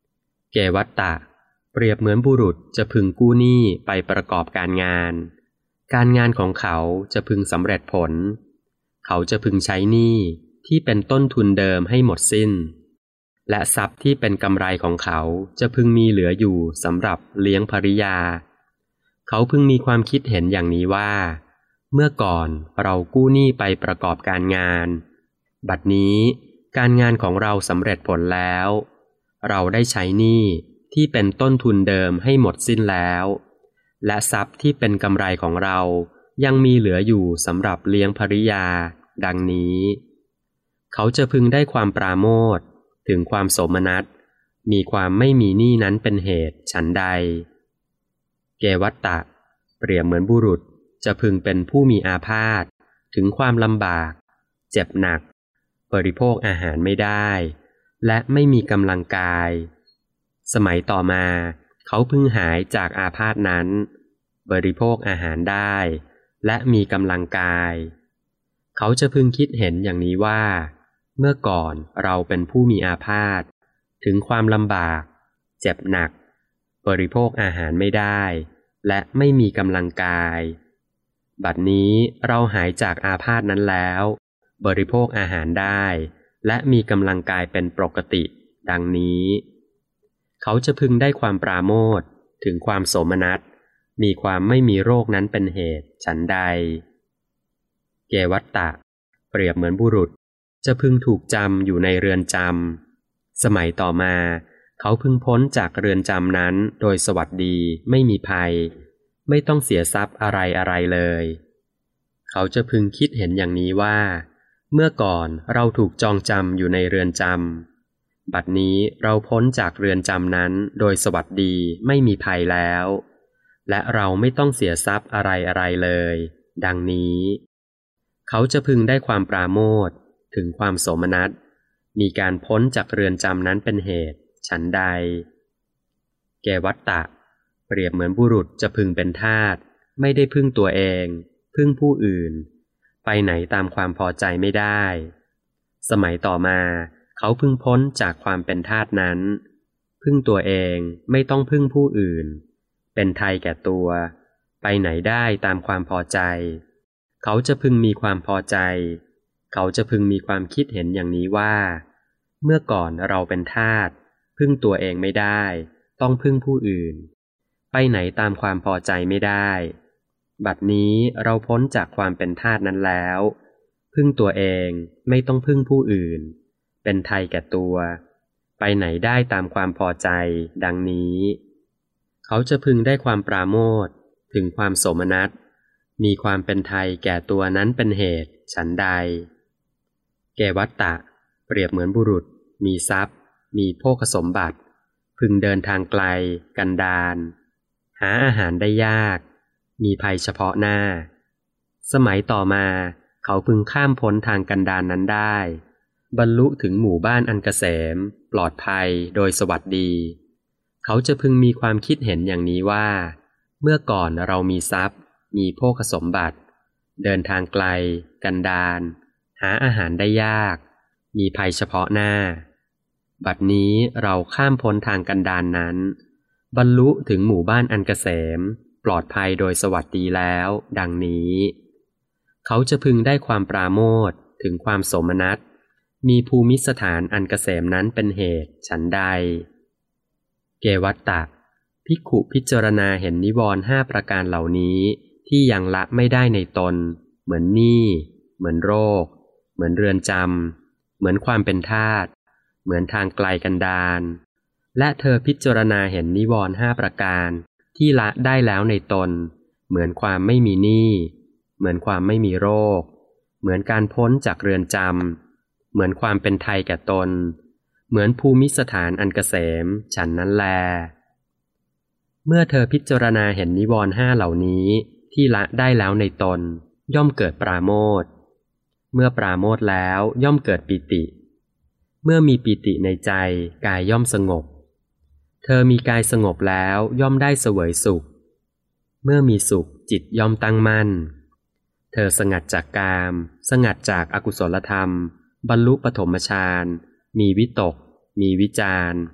เกวัตตะเปรียบเหมือนบุรุษจะพึงกู้หนี้ไปประกอบการงานการงานของเขาจะพึงสำเร็จผลเขาจะพึงใช้หนี้ที่เป็นต้นทุนเดิมให้หมดสิ้นและทรัพย์ที่เป็นกำไรของเขาจะพึงมีเหลืออยู่สำหรับเลี้ยงภริยาเขาพึงมีความคิดเห็นอย่างนี้ว่าเมื่อก่อนเรากู้หนี้ไปประกอบการงานบัดนี้การงานของเราสำเร็จผลแล้วเราได้ใช้หนี้ที่เป็นต้นทุนเดิมให้หมดสิ้นแล้วและทรัพย์ที่เป็นกำไรของเรายังมีเหลืออยู่สำหรับเลี้ยงภริยาดังนี้เขาจะพึงได้ความปราโมทย์ถึงความโสมนัสมีความไม่มีหนี้นั้นเป็นเหตุฉันใดเกวัตตะเปรียบเหมือนบุรุษจะพึงเป็นผู้มีอาพาธถึงความลำบากเจ็บหนักบริโภคอาหารไม่ได้และไม่มีกำลังกายสมัยต่อมาเขาพึงหายจากอาพาธนั้นบริโภคอาหารได้และมีกำลังกายเขาจะพึงคิดเห็นอย่างนี้ว่าเมื่อก่อนเราเป็นผู้มีอาพาธถึงความลำบากเจ็บหนักบริโภคอาหารไม่ได้และไม่มีกำลังกายบัดนี้เราหายจากอาพาธนั้นแล้วบริโภคอาหารได้และมีกำลังกายเป็นปกติดังนี้เขาจะพึงได้ความปราโมทย์ถึงความโสมนัสมีความไม่มีโรคนั้นเป็นเหตุฉันใดเกวัตตะเปรียบเหมือนบุรุษจะพึงถูกจำอยู่ในเรือนจำสมัยต่อมาเขาพึงพ้นจากเรือนจำนั้นโดยสวัสดีไม่มีภัยไม่ต้องเสียทรัพย์อะไรอะไรเลยเขาจะพึงคิดเห็นอย่างนี้ว่าเมื่อก่อนเราถูกจองจำอยู่ในเรือนจำบัดนี้เราพ้นจากเรือนจำนั้นโดยสวัสดีไม่มีภัยแล้วและเราไม่ต้องเสียทรัพย์อะไรอะไรเลยดังนี้เขาจะพึงได้ความปราโมทย์ถึงความโสมนัสมีการพ้นจากเรือนจำนั้นเป็นเหตุฉันใดเกวัตตะเปรียบเหมือนบุรุษจะพึงเป็นทาสไม่ได้พึ่งตัวเองพึ่งผู้อื่นไปไหนตามความพอใจไม่ได้สมัยต่อมาเขาพึงพ้นจากความเป็นทาสนั้นพึ่งตัวเองไม่ต้องพึ่งผู้อื่นเป็นไทยแก่ตัวไปไหนได้ตามความพอใจเขาจะพึงมีความพอใจเขาจะพึงมีความคิดเห็นอย่างนี้ว่าเมื่อก่อนเราเป็นทาสพึ่งตัวเองไม่ได้ต้องพึ่งผู้อื่นไปไหนตามความพอใจไม่ได้บัดนี้เราพ้นจากความเป็นทาสนั้นแล้วพึ่งตัวเองไม่ต้องพึ่งผู้อื่นเป็นไทยแก่ตัวไปไหนได้ตามความพอใจดังนี้เขาจะพึงได้ความปราโมทย์ถึงความโสมนัสมีความเป็นไทยแก่ตัวนั้นเป็นเหตุฉันใดเกวัตตะเปรียบเหมือนบุรุษมีทรัพย์มีโภคสมบัติพึงเดินทางไกลกันดารหาอาหารได้ยากมีภัยเฉพาะหน้าสมัยต่อมาเขาพึงข้ามพ้นทางกันดารนั้นได้บรรลุถึงหมู่บ้านอันเกษมปลอดภัยโดยสวัสดีเขาจะพึงมีความคิดเห็นอย่างนี้ว่าเมื่อก่อนเรามีทรัพย์มีโภคสมบัติเดินทางไกลกันดารหาอาหารได้ยากมีภัยเฉพาะหน้าบัดนี้เราข้ามพ้นทางกันดารนั้นบรรลุถึงหมู่บ้านอันเกษมปลอดภัยโดยสวัสดีแล้วดังนี้เขาจะพึงได้ความปราโมทย์ถึงความโสมนัสมีภูมิสถานอันเกษมนั้นเป็นเหตุฉันใดเกวัตตะภิกขุพิจารณาเห็นนิวรณ์ห้าประการเหล่านี้ที่ยังละไม่ได้ในตนเหมือนหนี้เหมือนโรคเหมือนเรือนจำเหมือนความเป็นทาสเหมือนทางไกลกันดารและเธอพิจารณาเห็นนิวรณ์ห้าประการที่ละได้แล้วในตนเหมือนความไม่มีหนี้เหมือนความไม่มีโรคเหมือนการพ้นจากเรือนจำเหมือนความเป็นไทยแก่ตนเหมือนภูมิสถานอันเกษมฉันนั้นแลเมื่อเธอพิจารณาเห็นนิวรณ์ห้าเหล่านี้ที่ละได้แล้วในตนย่อมเกิดปราโมทย์เมื่อปราโมทย์แล้วย่อมเกิดปิติเมื่อมีปิติในใจกายย่อมสงบเธอมีกายสงบแล้วย่อมได้เสวยสุขเมื่อมีสุขจิตย่อมตั้งมั่นเธอสงัดจากกามสงัดจากอกุศลธรรมบรรลุปฐมฌานมีวิตกมีวิจาร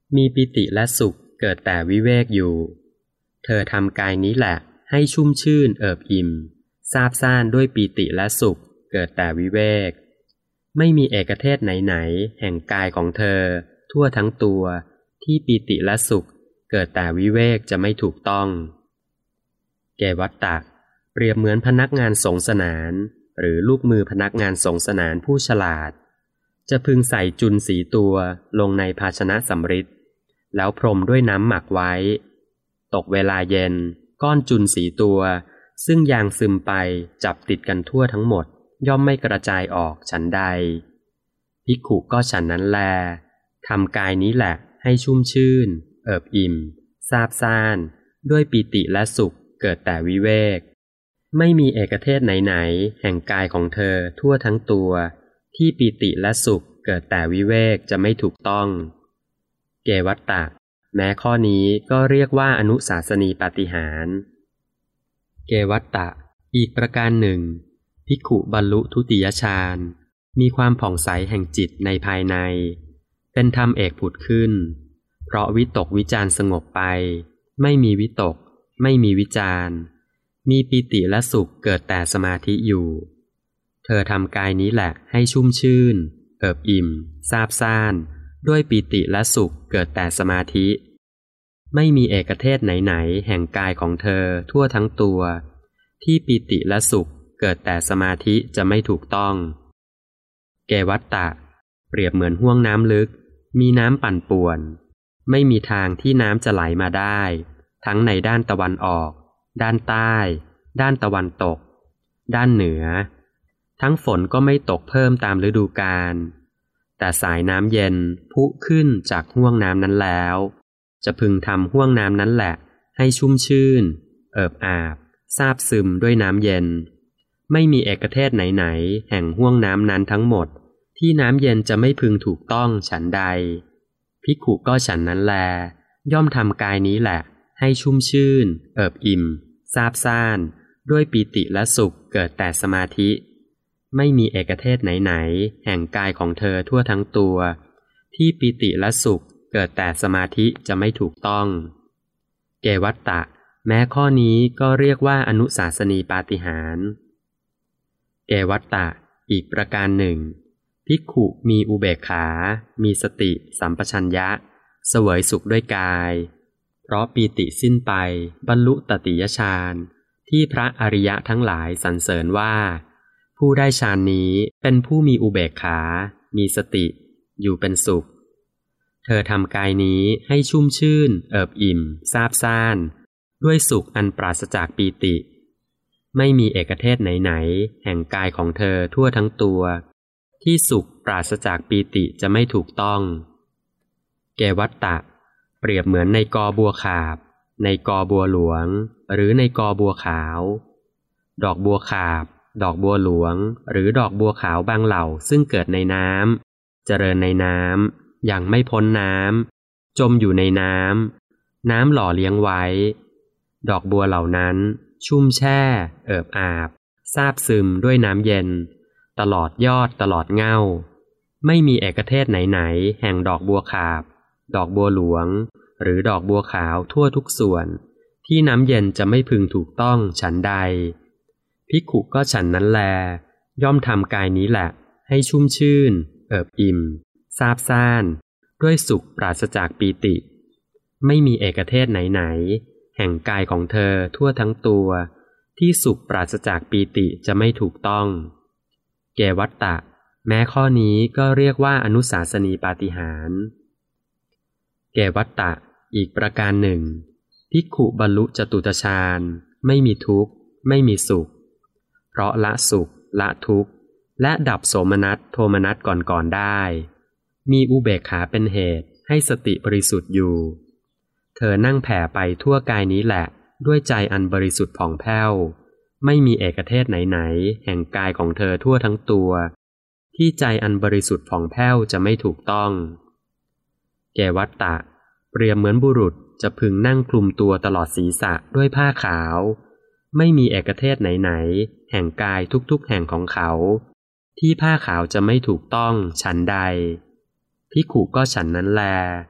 มีปิติและสุขเกิดแต่วิเวกอยู่เธอทำกายนี้แหละให้ชุ่มชื่นเอิบอิ่มซาบซ่านด้วยปิติและสุขเกิดแต่วิเวกไม่มีเอกเทศไหนๆแห่งกายของเธอทั่วทั้งตัวที่ปิติและสุขเกิดแต่วิเวกจะไม่ถูกต้องเกวัตตะเปรียบเหมือนพนักงานสงสนานหรือลูกมือพนักงานสงสนานผู้ฉลาดจะพึงใส่จุลสีตัวลงในภาชนะสำริดแล้วพรมด้วยน้ำหมักไว้ตกเวลาเย็นก้อนจุลสีตัวซึ่งยางซึมไปจับติดกันทั่วทั้งหมดย่อมไม่กระจายออกฉันใดภิกขุก็ฉันนั้นแลทำกายนี้แหละให้ชุ่มชื่นเอิบอิ่มซาบซ่านด้วยปิติและสุขเกิดแต่วิเวกไม่มีเอกเทศไหนๆแห่งกายของเธอทั่วทั้งตัวที่ปิติและสุขเกิดแต่วิเวกจะไม่ถูกต้องเกวัตตะแม้ข้อนี้ก็เรียกว่าอนุสาสนีปาฏิหาริย์เกวัตตะอีกประการหนึ่งภิกขุบรรลุทุติยฌานมีความผ่องใสแห่งจิตในภายในเป็นธรรมเอกผุดขึ้นเพราะวิตกวิจารสงบไปไม่มีวิตกไม่มีวิจารมีปิติและสุขเกิดแต่สมาธิอยู่เธอทำกายนี้แหละให้ชุ่มชื่นเอิบอิ่มซาบซ่านด้วยปิติและสุขเกิดแต่สมาธิไม่มีเอกเทศไหนๆแห่งกายของเธอทั่วทั้งตัวที่ปิติและสุขเกิดแต่สมาธิจะไม่ถูกต้องเกวัตตะเปรียบเหมือนห้วงน้ำลึกมีน้ำปั่นป่วนไม่มีทางที่น้ำจะไหลมาได้ทั้งในด้านตะวันออกด้านใต้ด้านตะวันตกด้านเหนือทั้งฝนก็ไม่ตกเพิ่มตามฤดูกาลแต่สายน้ำเย็นพุขึ้นจากห้วงน้ำนั้นแล้วจะพึงทำห้วงน้ำนั้นแหละให้ชุ่มชื่นเอิบอาบซาบซึมด้วยน้ำเย็นไม่มีเอกเทศไหนๆแห่งห้วงน้ำนั้นทั้งหมดที่น้ำเย็นจะไม่พึงถูกต้องฉันใดภิกขุก็ฉันนั้นแลย่อมทำกายนี้แหละให้ชุ่มชื่นเอิบอิ่มซาบซ่านด้วยปิติและสุขเกิดแต่สมาธิไม่มีเอกเทศไหนๆแห่งกายของเธอทั่วทั้งตัวที่ปิติและสุขเกิดแต่สมาธิจะไม่ถูกต้องเกวัตตะแม้ข้อนี้ก็เรียกว่าอนุสาสนีปาฏิหาริย์เกวัตตะอีกประการหนึ่งภิกขุมีอุเบกขามีสติสัมปชัญญะเสวยสุขด้วยกายเพราะปีติสิ้นไปบรรลุตติยฌานที่พระอริยะทั้งหลายสรรเสริญว่าผู้ได้ฌานนี้เป็นผู้มีอุเบกขามีสติอยู่เป็นสุขเธอทำกายนี้ให้ชุ่มชื่นเอิบอิ่มซาบซ่านด้วยสุขอันปราศจากปีติไม่มีเอกเทศไหนๆแห่งกายของเธอทั่วทั้งตัวที่สุขปราศจากปีติจะไม่ถูกต้องเกวัตตะเปรียบเหมือนในกอบัวขาบในกอบัวหลวงหรือในกอบัวขาวดอกบัวขาบดอกบัวหลวงหรือดอกบัวขาวบางเหล่าซึ่งเกิดในน้ำเจริญในน้ำยังไม่พ้นน้ำจมอยู่ในน้ำน้ำหล่อเลี้ยงไว้ดอกบัวเหล่านั้นชุ่มแช่เอิบอาบซาบซึมด้วยน้ำเย็นตลอดยอดตลอดเง่าไม่มีเอกเทศไหนๆแห่งดอกบัวขาบดอกบัวหลวงหรือดอกบัวขาวทั่วทุกส่วนที่น้ำเย็นจะไม่พึงถูกต้องฉันใดภิกขุก็ฉันนั้นแลย่อมทำกายนี้แหละให้ชุ่มชื่นเอิบอิ่มซาบซ่านด้วยสุขปราศจากปีติไม่มีเอกเทศไหนๆแห่งกายของเธอทั่วทั้งตัวที่สุขปราศจากปีติจะไม่ถูกต้องเกวัตตะแม้ข้อนี้ก็เรียกว่าอนุสาสนีปาฏิหาริย์เกวัตตะอีกประการหนึ่งภิกขุบรรลุจตุตฌานไม่มีทุกข์ไม่มีสุขเพราะละสุขละทุกข์และดับโสมนัสโทมนัสก่อนๆได้มีอุเบกขาเป็นเหตุให้สติบริสุทธิ์อยู่เธอนั่งแผ่ไปทั่วกายนี้แหละด้วยใจอันบริสุทธิ์ผ่องแผ้วไม่มีเอกเทศไหนๆแห่งกายของเธอทั่วทั้งตัวที่ใจอันบริสุทธิ์ผ่องแผ้วจะไม่ถูกต้องเกวัตตะเปรียบเหมือนบุรุษจะพึงนั่งคลุมตัวตลอดศีรษะด้วยผ้าขาวไม่มีเอกเทศไหนๆแห่งกายทุกๆแห่งของเขาที่ผ้าขาวจะไม่ถูกต้องฉันใดภิกขุก็ฉันนั้นแล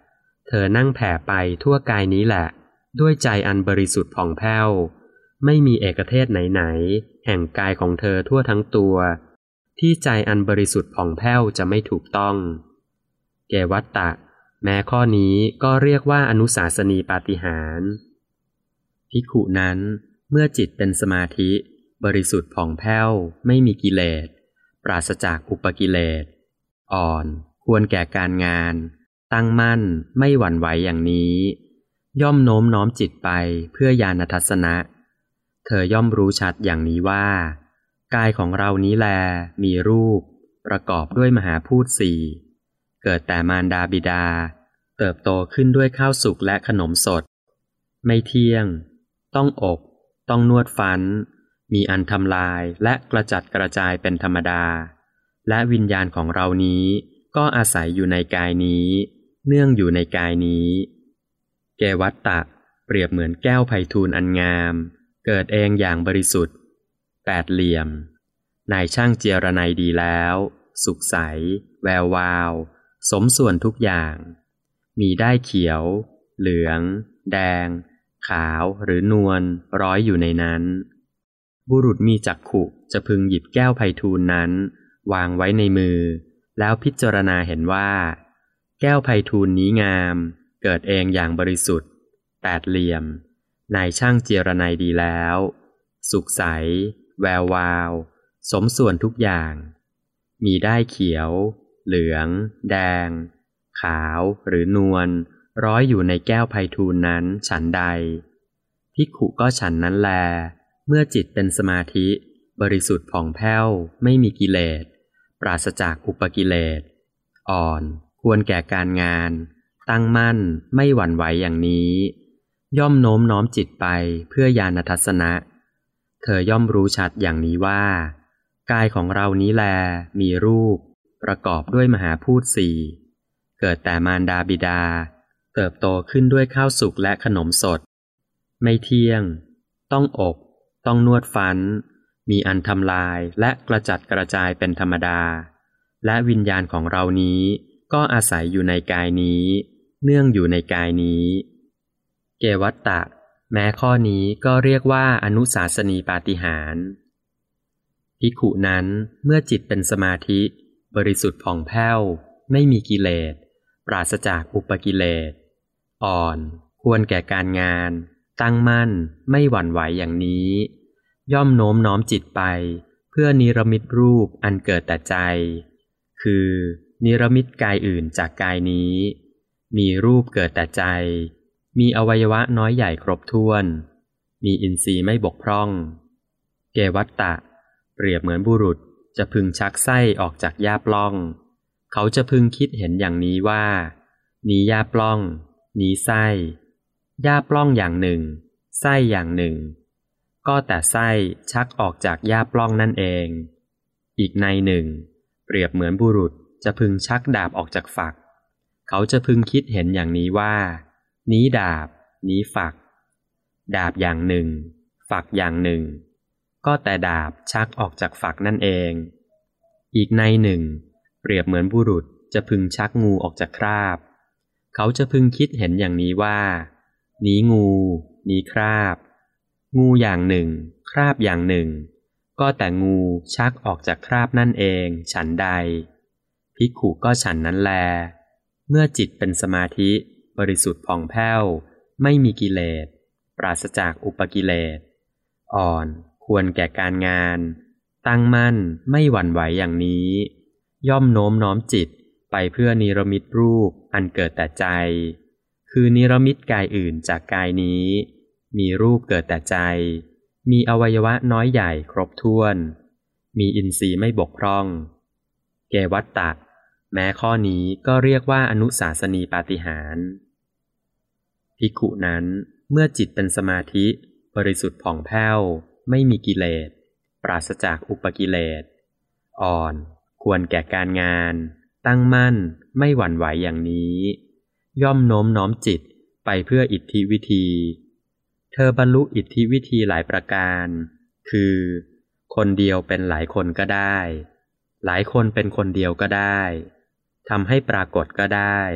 เธอนั่งแผ่ไปทั่วกายนี้แหละด้วยใจอันบริสุทธิ์ผ่องแผ้วไม่มีเอกเทศไหนๆแห่งกายของเธอทั่วทั้งตัวที่ใจอันบริสุทธิ์ผ่องแผ้วจะไม่ถูกต้องเกวัตตะแม้ข้อนี้ก็เรียกว่าอนุสาสนีปาฏิหาริย์ภิกขุนั้นเมื่อจิตเป็นสมาธิบริสุทธิ์ผ่องแผ้วไม่มีกิเลสปราศจากอุปกิเลสอ่อนควรแก่การงานตั้งมั่นไม่หวั่นไหวอย่างนี้ย่อมโน้มน้อมจิตไปเพื่อญาณทัศนะเธอย่อมรู้ชัดอย่างนี้ว่ากายของเรานี้แลมีรูปประกอบด้วยมหาพูดสี่เกิดแต่มารดาบิดาเติบโตขึ้นด้วยข้าวสุกและขนมสดไม่เที่ยงต้องอบต้องนวดฟันมีอันทำลายและกระจัดกระจายเป็นธรรมดาและวิญญาณของเรานี้ก็อาศัยอยู่ในกายนี้เนื่องอยู่ในกายนี้เกวัตตะเปรียบเหมือนแก้วไพฑูรย์อันงามเกิดเองอย่างบริสุทธิ์แปดเหลี่ยมนายช่างเจียรนัยดีแล้วสุขใสแวววาวสมส่วนทุกอย่างมีด้ายเขียวเหลืองแดงขาวหรือนวลร้อยอยู่ในนั้นบุรุษมีจักขุจะพึงหยิบแก้วไพฑูรย์นั้นวางไว้ในมือแล้วพิจารณาเห็นว่าแก้วไพฑูรย์นี้งามเกิดเองอย่างบริสุทธิ์แปดเหลี่ยมนายช่างเจียรนัยดีแล้วสุขใสแวววาวสมส่วนทุกอย่างมีด้ายเขียวเหลืองแดงขาวหรือนวลร้อยอยู่ในแก้วไพฑูรย์นั้นฉันใดภิกขุก็ฉันนั้นแลเมื่อจิตเป็นสมาธิบริสุทธิ์ผ่องแผ้วไม่มีกิเลสปราศจากอุปกิเลสอ่อนควรแก่การงานตั้งมั่นไม่หวั่นไหวอย่างนี้ย่อมโน้มน้อมจิตไปเพื่อญาณทัศนะเธอย่อมรู้ชัดอย่างนี้ว่ากายของเรานี้แลมีรูปประกอบด้วยมหาพูดสี่เกิดแต่มารดาบิดาเติบโตขึ้นด้วยข้าวสุกและขนมสดไม่เที่ยงต้องอบต้องนวดฟันมีอันทำลายและกระจัดกระจายเป็นธรรมดาและวิญญาณของเรานี้ก็อาศัยอยู่ในกายนี้เนื่องอยู่ในกายนี้เกวัตตะแม้ข้อนี้ก็เรียกว่าอนุสาสนีปาฏิหาริย์ภิกขุนั้นเมื่อจิตเป็นสมาธิบริสุทธิ์ผ่องแผ้วไม่มีกิเลสปราศจากอุปกิเลสอ่อนควรแก่การงานตั้งมั่นไม่หวั่นไหวอย่างนี้ย่อมโน้มน้อมจิตไปเพื่อนิรมิตรูปอันเกิดแต่ใจคือนิรมิตกายอื่นจากกายนี้มีรูปเกิดแต่ใจมีอวัยวะน้อยใหญ่ครบถ้วนมีอินทรีย์ไม่บกพร่องเกวัตตะเปรียบเหมือนบุรุษจะพึงชักไส้ออกจากหญ้าปล้องเขาจะพึงคิดเห็นอย่างนี้ว่านี้หญ้าปล้องนี้ไส้หญ้าปล้องอย่างหนึ่งไส้อย่างหนึ่งก็แต่ไส้ชักออกจากหญ้าปล้องนั่นเองอีกในหนึ่งเปรียบเหมือนบุรุษจะพึงชักดาบออกจากฝักเขาจะพึงคิดเห็นอย่างนี้ว่านี้ดาบนี้ฝักดาบอย่างหนึ่งฝักอย่างหนึ่งก็แต่ดาบชักออกจากฝักนั่นเองอีกในหนึ่งเปรียบเหมือนบุรุษจะพึงชักงูออกจากคราบเขาจะพึงคิดเห็นอย่างนี้ว่านี้งูนี้คราบงูอย่างหนึ่งคราบอย่างหนึ่งก็แต่งูชักออกจากคราบนั่นเองฉันใดภิกขุก็ฉันนั้นแลเมื่อจิตเป็นสมาธิบริสุทธิ์ผ่องแผ้วไม่มีกิเลสปราศจากอุปกิเลสอ่อนควรแก่การงานตั้งมั่นไม่หวั่นไหวอย่างนี้ย่อมโน้มน้อมจิตไปเพื่อนิรมิตรูปอันเกิดแต่ใจคือนิรมิตกายอื่นจากกายนี้มีรูปเกิดแต่ใจมีอวัยวะน้อยใหญ่ครบถ้วนมีอินทรีย์ไม่บกพร่องเกวัตตะแม้ข้อนี้ก็เรียกว่าอนุสาสนีปาฏิหาริย์ภิกขุนั้นเมื่อจิตเป็นสมาธิบริสุทธิ์ผ่องแผ้วไม่มีกิเลสปราศจากอุปกิเลสอ่อนควรแก่การงานตั้งมั่นไม่หวั่นไหวอย่างนี้ย่อมโน้มน้อมจิตไปเพื่ออิทธิวิธีเธอบรรลุอิทธิวิธีหลายประการคือคนเดียวเป็นหลายคนก็ได้หลายคนเป็นคนเดียวก็ได้ทำให้ปรากฏก็ได้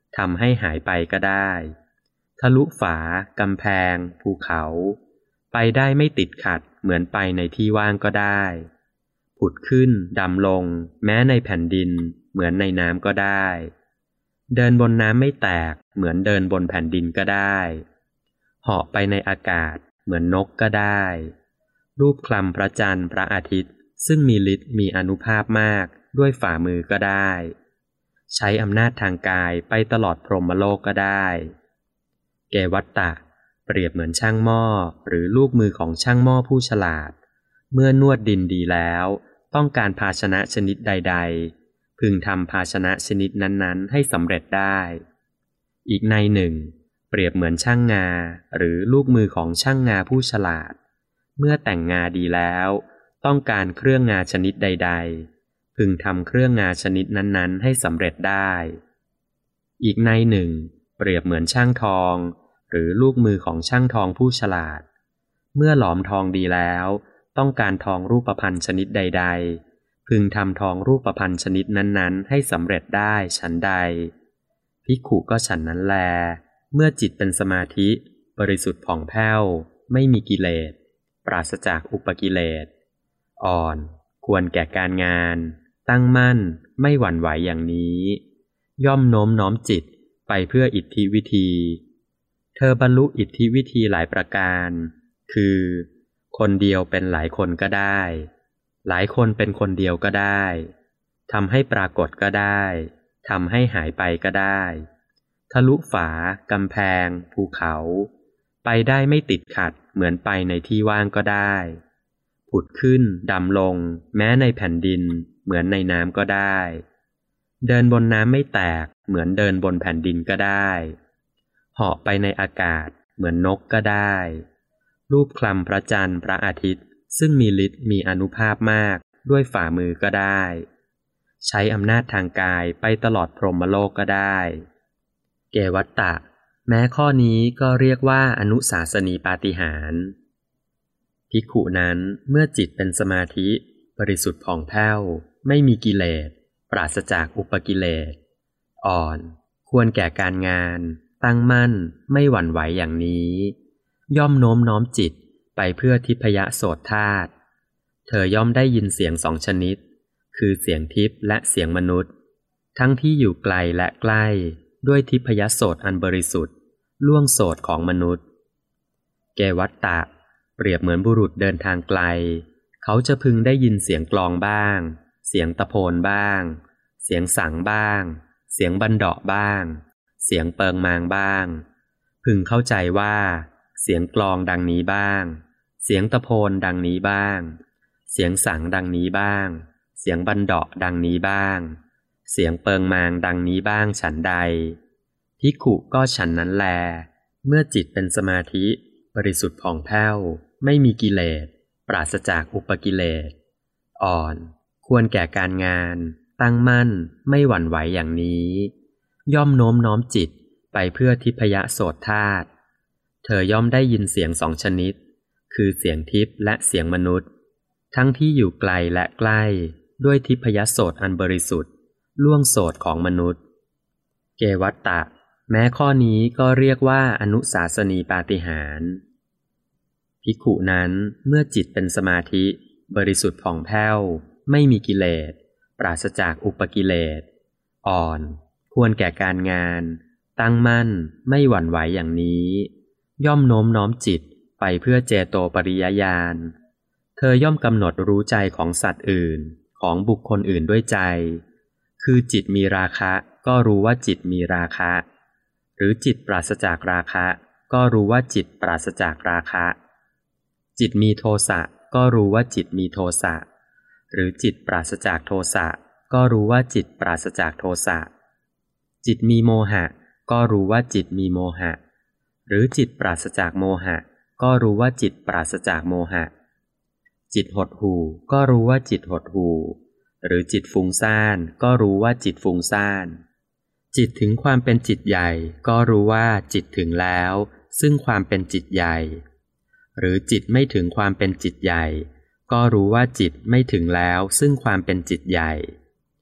ทำให้หายไปก็ได้ทะลุฝากำแพงภูเขาไปได้ไม่ติดขัดเหมือนไปในที่ว่างก็ได้ผุดขึ้นดำลงแม้ในแผ่นดินเหมือนในน้ำก็ได้เดินบนน้ำไม่แตกเหมือนเดินบนแผ่นดินก็ได้เหาะไปในอากาศเหมือนนกก็ได้รูปคลำพระจันทร์พระอาทิตย์ซึ่งมีฤทธิ์มีอานุภาพมากด้วยฝ่ามือก็ได้ใช้อำนาจทางกายไปตลอดพรหมโลกก็ได้เกวัตตะเปรียบเหมือนช่างหม้อหรือลูกมือของช่างหม้อผู้ฉลาดเมื่อนวดดินดีแล้วต้องการภาชนะชนิดใดๆพึงทำภาชนะชนิดนั้นๆให้สำเร็จได้อีกในหนึ่งเปรียบเหมือนช่างงาหรือลูกมือของช่างงาผู้ฉลาดเมื่อแต่งงาดีแล้วต้องการเครื่องงาชนิดใดๆพึงทำเครื่องงาชนิดนั้นๆให้สำเร็จได้อีกในหนึ่งเปรียบเหมือนช่างทองหรือลูกมือของช่างทองผู้ฉลาดเมื่อหลอมทองดีแล้วต้องการทองรูปพรรณชนิดใดๆพึงทำทองรูปพรรณชนิดนั้นๆให้สำเร็จได้ฉันใดภิกขุก็ฉันนั้นแลเมื่อจิตเป็นสมาธิบริสุทธิ์ผ่องแผ้วไม่มีกิเลสปราศจากอุปกิเลสอ่อนควรแก่การงานตั้งมั่นไม่หวั่นไหวอย่างนี้ย่อมโน้มน้อมจิตไปเพื่ออิทธิวิธีเธอบรรลุอิทธิวิธีหลายประการคือคนเดียวเป็นหลายคนก็ได้หลายคนเป็นคนเดียวก็ได้ทำให้ปรากฏก็ได้ทำให้หายไปก็ได้ทะลุฝากำแพงภูเขาไปได้ไม่ติดขัดเหมือนไปในที่ว่างก็ได้ผุดขึ้นดำลงแม้ในแผ่นดินเหมือนในน้ำก็ได้เดินบนน้ำไม่แตกเหมือนเดินบนแผ่นดินก็ได้เหาะไปในอากาศเหมือนนกก็ได้รูปคลำพระจันทร์พระอาทิตย์ซึ่งมีฤทธิ์มีอานุภาพมากด้วยฝ่ามือก็ได้ใช้อำนาจทางกายไปตลอดพรหมโลกก็ได้เกวัตตะแม้ข้อนี้ก็เรียกว่าอนุสาสนีปาฏิหาริย์ภิกขุนั้นเมื่อจิตเป็นสมาธิบริสุทธิ์ผ่องแผ้วไม่มีกิเลสปราศจากอุปกิเลสอ่อนควรแก่การงานตั้งมั่นไม่หวั่นไหวอย่างนี้ย่อมโน้มน้อมจิตไปเพื่อทิพยโสตธาตุเธอย่อมได้ยินเสียงสองชนิดคือเสียงทิพย์และเสียงมนุษย์ทั้งที่อยู่ไกลและใกล้ด้วยทิพยโสตอันบริสุทธิ์ล่วงโสตของมนุษย์เกวัตตะเปรียบเหมือนบุรุษเดินทางไกลเขาจะพึงได้ยินเสียงกลองบ้างเสียงตะโพนบ้างเสียงสังบ้างเสียงบันเดาะบ้างเสียงเปิงมางบ้างพึงเข้าใจว่าเสียงกลองดังนี้บ้างเสียงตะโพนดังนี้บ้างเสียงสังดังนี้บ้างเสียงบันเดาะดังนี้บ้างเสียงเปิงมางดังนี้บ้างฉันใดภิกขุก็ฉันนั้นแลเมื่อจิตเป็นสมาธิบริสุทธิ์ผ่องแผ้วไม่มีกิเลสปราศจากอุปกิเลสอ่อนควรแก่การงานตั้งมั่นไม่หวั่นไหวอย่างนี้ย่อมโน้มน้อมจิตไปเพื่อทิพยโสตธาตุเธอย่อมได้ยินเสียงสองชนิดคือเสียงทิพย์และเสียงมนุษย์ทั้งที่อยู่ไกลและใกล้ด้วยทิพยโสตอันบริสุทธิ์ล่วงโสตของมนุษย์เกวัตตะแม้ข้อนี้ก็เรียกว่าอนุสาสนีปาฏิหาริย์ภิกขุนั้นเมื่อจิตเป็นสมาธิบริสุทธิ์ผ่องแผ้วไม่มีกิเลสปราศจากอุปกิเลสอ่อนควรแก่การงานตั้งมั่นไม่หวั่นไหวอย่างนี้ย่อมโน้มน้อมจิตไปเพื่อเจโตปริยญาณเธอย่อมกำหนดรู้ใจของสัตว์อื่นของบุคคลอื่นด้วยใจคือจิตมีราคะก็รู้ว่าจิตมีราคะหรือจิตปราศจากราคะก็รู้ว่าจิตปราศจากราคะจิตมีโทสะก็รู้ว่าจิตมีโทสะหรือจิตปราศจากโทสะก็รู้ว่าจิตปราศจากโทสะจิตมีโมหะก็รู้ว่าจิตมีโมหะหรือจิตปราศจากโมหะก็รู้ว่าจิตปราศจากโมหะจิตหดหู่ก็รู้ว่าจิตหดหู่หรือจิตฟุ้งซ่านก็รู้ว่าจิตฟุ้งซ่านจิตถึงความเป็นจิตใหญ่ก็รู้ว่าจิตถึงแล้วซึ่งความเป็นจิตใหญ่หรือจิตไม่ถึงความเป็นจิตใหญ่ก็รู้ว่าจิตไม่ถึงแล้วซึ่งความเป็นจิตใหญ่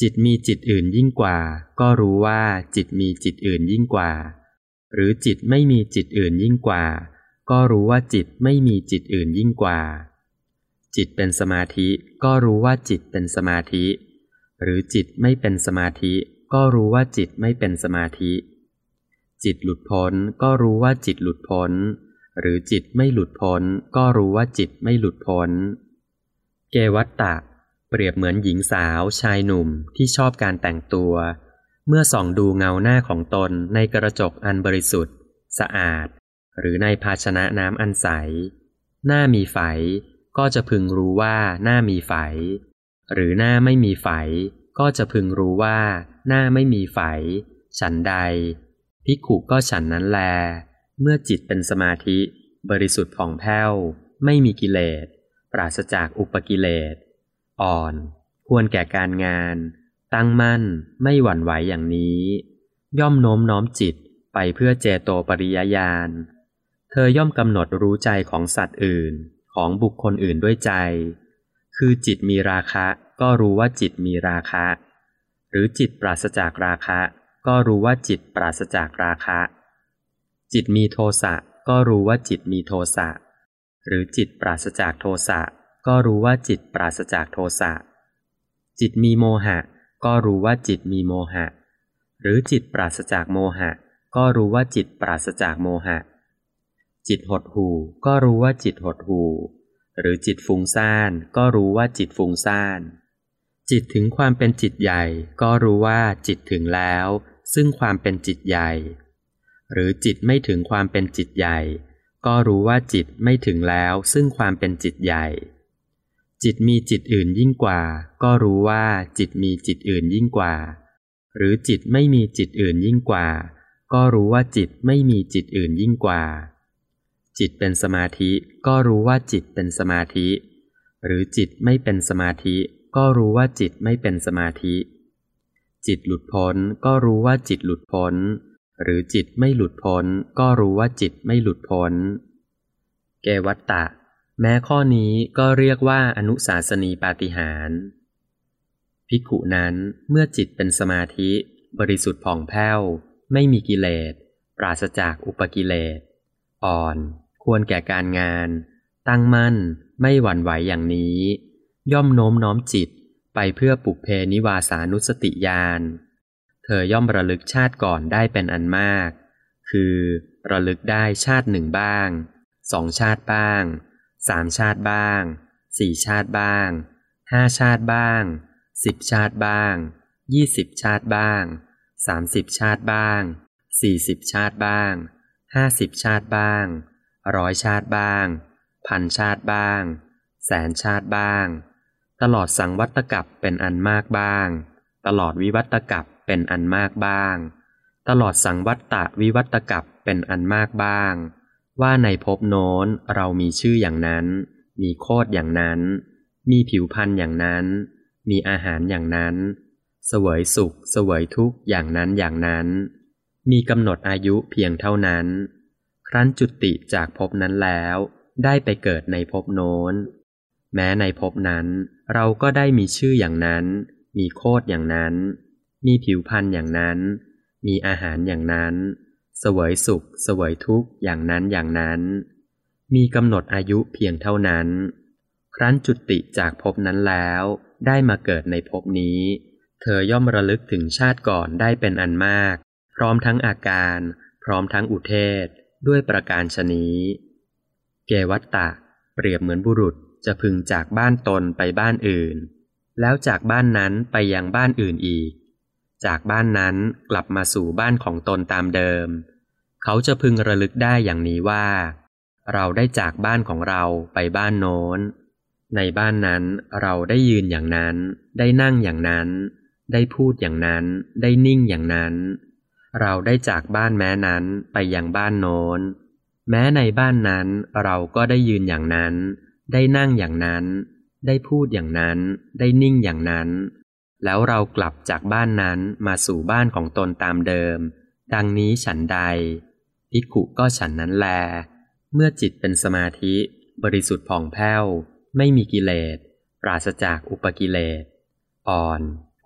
จิตมีจิตอื่นยิ่งกว่าก็รู้ว่าจิตมีจิตอื่นยิ่งกว่าหรือจิตไม่มีจิตอื่นยิ่งกว่าก็รู้ว่าจิตไม่มีจิตอื่นยิ่งกว่าจิตเป็นสมาธิก็รู้ว่าจิตเป็นสมาธิหรือจิตไม่เป็นสมาธิก็รู้ว่าจิตไม่เป็นสมาธิจิตหลุดพ้นก็รู้ว่าจิตหลุดพ้นหรือจิตไม่หลุดพ้นก็รู้ว่าจิตไม่หลุดพ้นเกวัตตะเปรียบเหมือนหญิงสาวชายหนุ่มที่ชอบการแต่งตัวเมื่อส่องดูเงาหน้าของตนในกระจกอันบริสุทธิ์สะอาดหรือในภาชนะน้ำอันใสหน้ามีไฝก็จะพึงรู้ว่าหน้ามีไฝหรือหน้าไม่มีไฝก็จะพึงรู้ว่าหน้าไม่มีไฝฉันใดภิกขุก็ฉันนั้นแลเมื่อจิตเป็นสมาธิบริสุทธิ์ผ่องแผ้วไม่มีกิเลสปราศจากอุปกิเลสอ่อนควรแก่การงานตั้งมั่นไม่หวั่นไหวอย่างนี้ย่อมโน้มน้อมจิตไปเพื่อเจโตปริยญาณเธอย่อมกำหนดรู้ใจของสัตว์อื่นของบุคคลอื่นด้วยใจคือจิตมีราคะก็รู้ว่าจิตมีราคะหรือจิตปราศจากราคะก็รู้ว่าจิตปราศจากราคะจิตมีโทสะก็รู้ว่าจิตมีโทสะหรือจิตปราศจากโทสะก็รู้ว่าจิตปราศจากโทสะจิตมีโมหะก็รู้ว่าจิตมีโมหะหรือจิตปราศจากโมหะก็รู้ว่าจิตปราศจากโมหะจิตหดหู่ก็รู้ว่าจิตหดหู่หรือจิตฟุ้งซ่านก็รู้ว่าจิตฟุ้งซ่านจิตถึงความเป็นจิตใหญ่ก็รู้ว่าจิตถึงแล้วซึ่งความเป็นจิตใหญ่หรือจิตไม่ถึงความเป็นจิตใหญ่ก็รู้ว่าจิตไม่ถึงแล้วซึ่งความเป็นจิตใหญ่จิตมีจิตอื่นยิ่งกว่าก็รู้ว่าจิตมีจิตอื่นยิ่งกว่าหรือจิตไม่มีจิตอื่นยิ่งกว่าก็รู้ว่าจิตไม่มีจิตอื่นยิ่งกว่าจิตเป็นสมาธิก็รู้ว่าจิตเป็นสมาธิหรือจิตไม่เป็นสมาธิก็รู้ว่าจิตไม่เป็นสมาธิจิตหลุดพ้นก็รู้ว่าจิตหลุดพ้นหรือจิตไม่หลุดพ้นก็รู้ว่าจิตไม่หลุดพ้นเกวัตตะแม้ข้อนี้ก็เรียกว่าอนุสาสนีปาฏิหาริย์ภิกขุนั้นเมื่อจิตเป็นสมาธิบริสุทธิ์ผ่องแผ้วไม่มีกิเลสปราศจากอุปกิเลสอ่อนควรแก่การงานตั้งมั่นไม่หวั่นไหวอย่างนี้ย่อมโน้มน้อมจิตไปเพื่อปุพเพนิวาสานุสติญาณเธอย่อมระลึกชาติก่อนได้เป็นอันมากคือระลึกได้ชาติหนึ่งบ้างสองชาติบ้างสามชาติบ้างสี่ชาติบ้างห้าชาติบ้างสิบชาติบ้างยี่สิบชาติบ้างสามสิบชาติบ้างสี่สิบชาติบ้างห้าสิบชาติบ้างร้อยชาติบ้างพันชาติบ้างแสนชาติบ้างตลอดสังวัตกัปเป็นอันมากบ้างตลอดวิวัตกัปเป็นอันมากบ้างตลอดสังวัตตวิวัตกัปเป็นอันมากบ้างว่าในภพโน้นเรามีชื่ออย่างนั้นมีโคตรอย่างนั้นมีผิวพรรณอย่างนั้นมีอาหารอย่างนั้นเสวยสุขเสวยทุกข์อย่างนั้นอย่างนั้นมีกำหนดอายุเพียงเท่านั้นครั้นจุติจากภพนั้นแล้วได้ไปเกิดในภพโน้นแม้ในภพนั้นเราก็ได้มีชื่ออย่างนั้นมีโคตรอย่างนั้นมีผิวพรรณอย่างนั้นมีอาหารอย่างนั้นเสวยสุขเสวยทุกข์อย่างนั้นอย่างนั้นมีกำหนดอายุเพียงเท่านั้นครั้นจุติจากภพนั้นแล้วได้มาเกิดในภพนี้เธอย่อมระลึกถึงชาติก่อนได้เป็นอันมากพร้อมทั้งอาการพร้อมทั้งอุเทศด้วยประการฉนี้เกวัตตะเปรียบเหมือนบุรุษจะพึงจากบ้านตนไปบ้านอื่นแล้วจากบ้านนั้นไปยังบ้านอื่นอีกจากบ้านนั้นกลับมาสู่บ้านของตนตามเดิมเขาจะพึงระลึกได้อย่างนี้ว่าเราได้จากบ้านของเราไปบ้านโน้นในบ้านนั้นเราได้ยืนอย่างนั้นได้นั่งอย่างนั้นได้พูดอย่างนั้นได้นิ่งอย่างนั้นเราได้จากบ้านแม้นั้นไปยังบ้านโน้นแม้ในบ้านนั้นเราก็ได้ยืนอย่างนั้นได้นั่งอย่างนั้นได้พูดอย่างนั้นได้นิ่งอย่างนั้นแล้วเรากลับจากบ้านนั้นมาสู่บ้านของตนตามเดิมดังนี้ฉันใดภิกขุก็ฉันนั้นแลเมื่อจิตเป็นสมาธิบริสุทธิ์ผ่องแผ้วไม่มีกิเลสปราศจากอุปกิเลสอ่อนค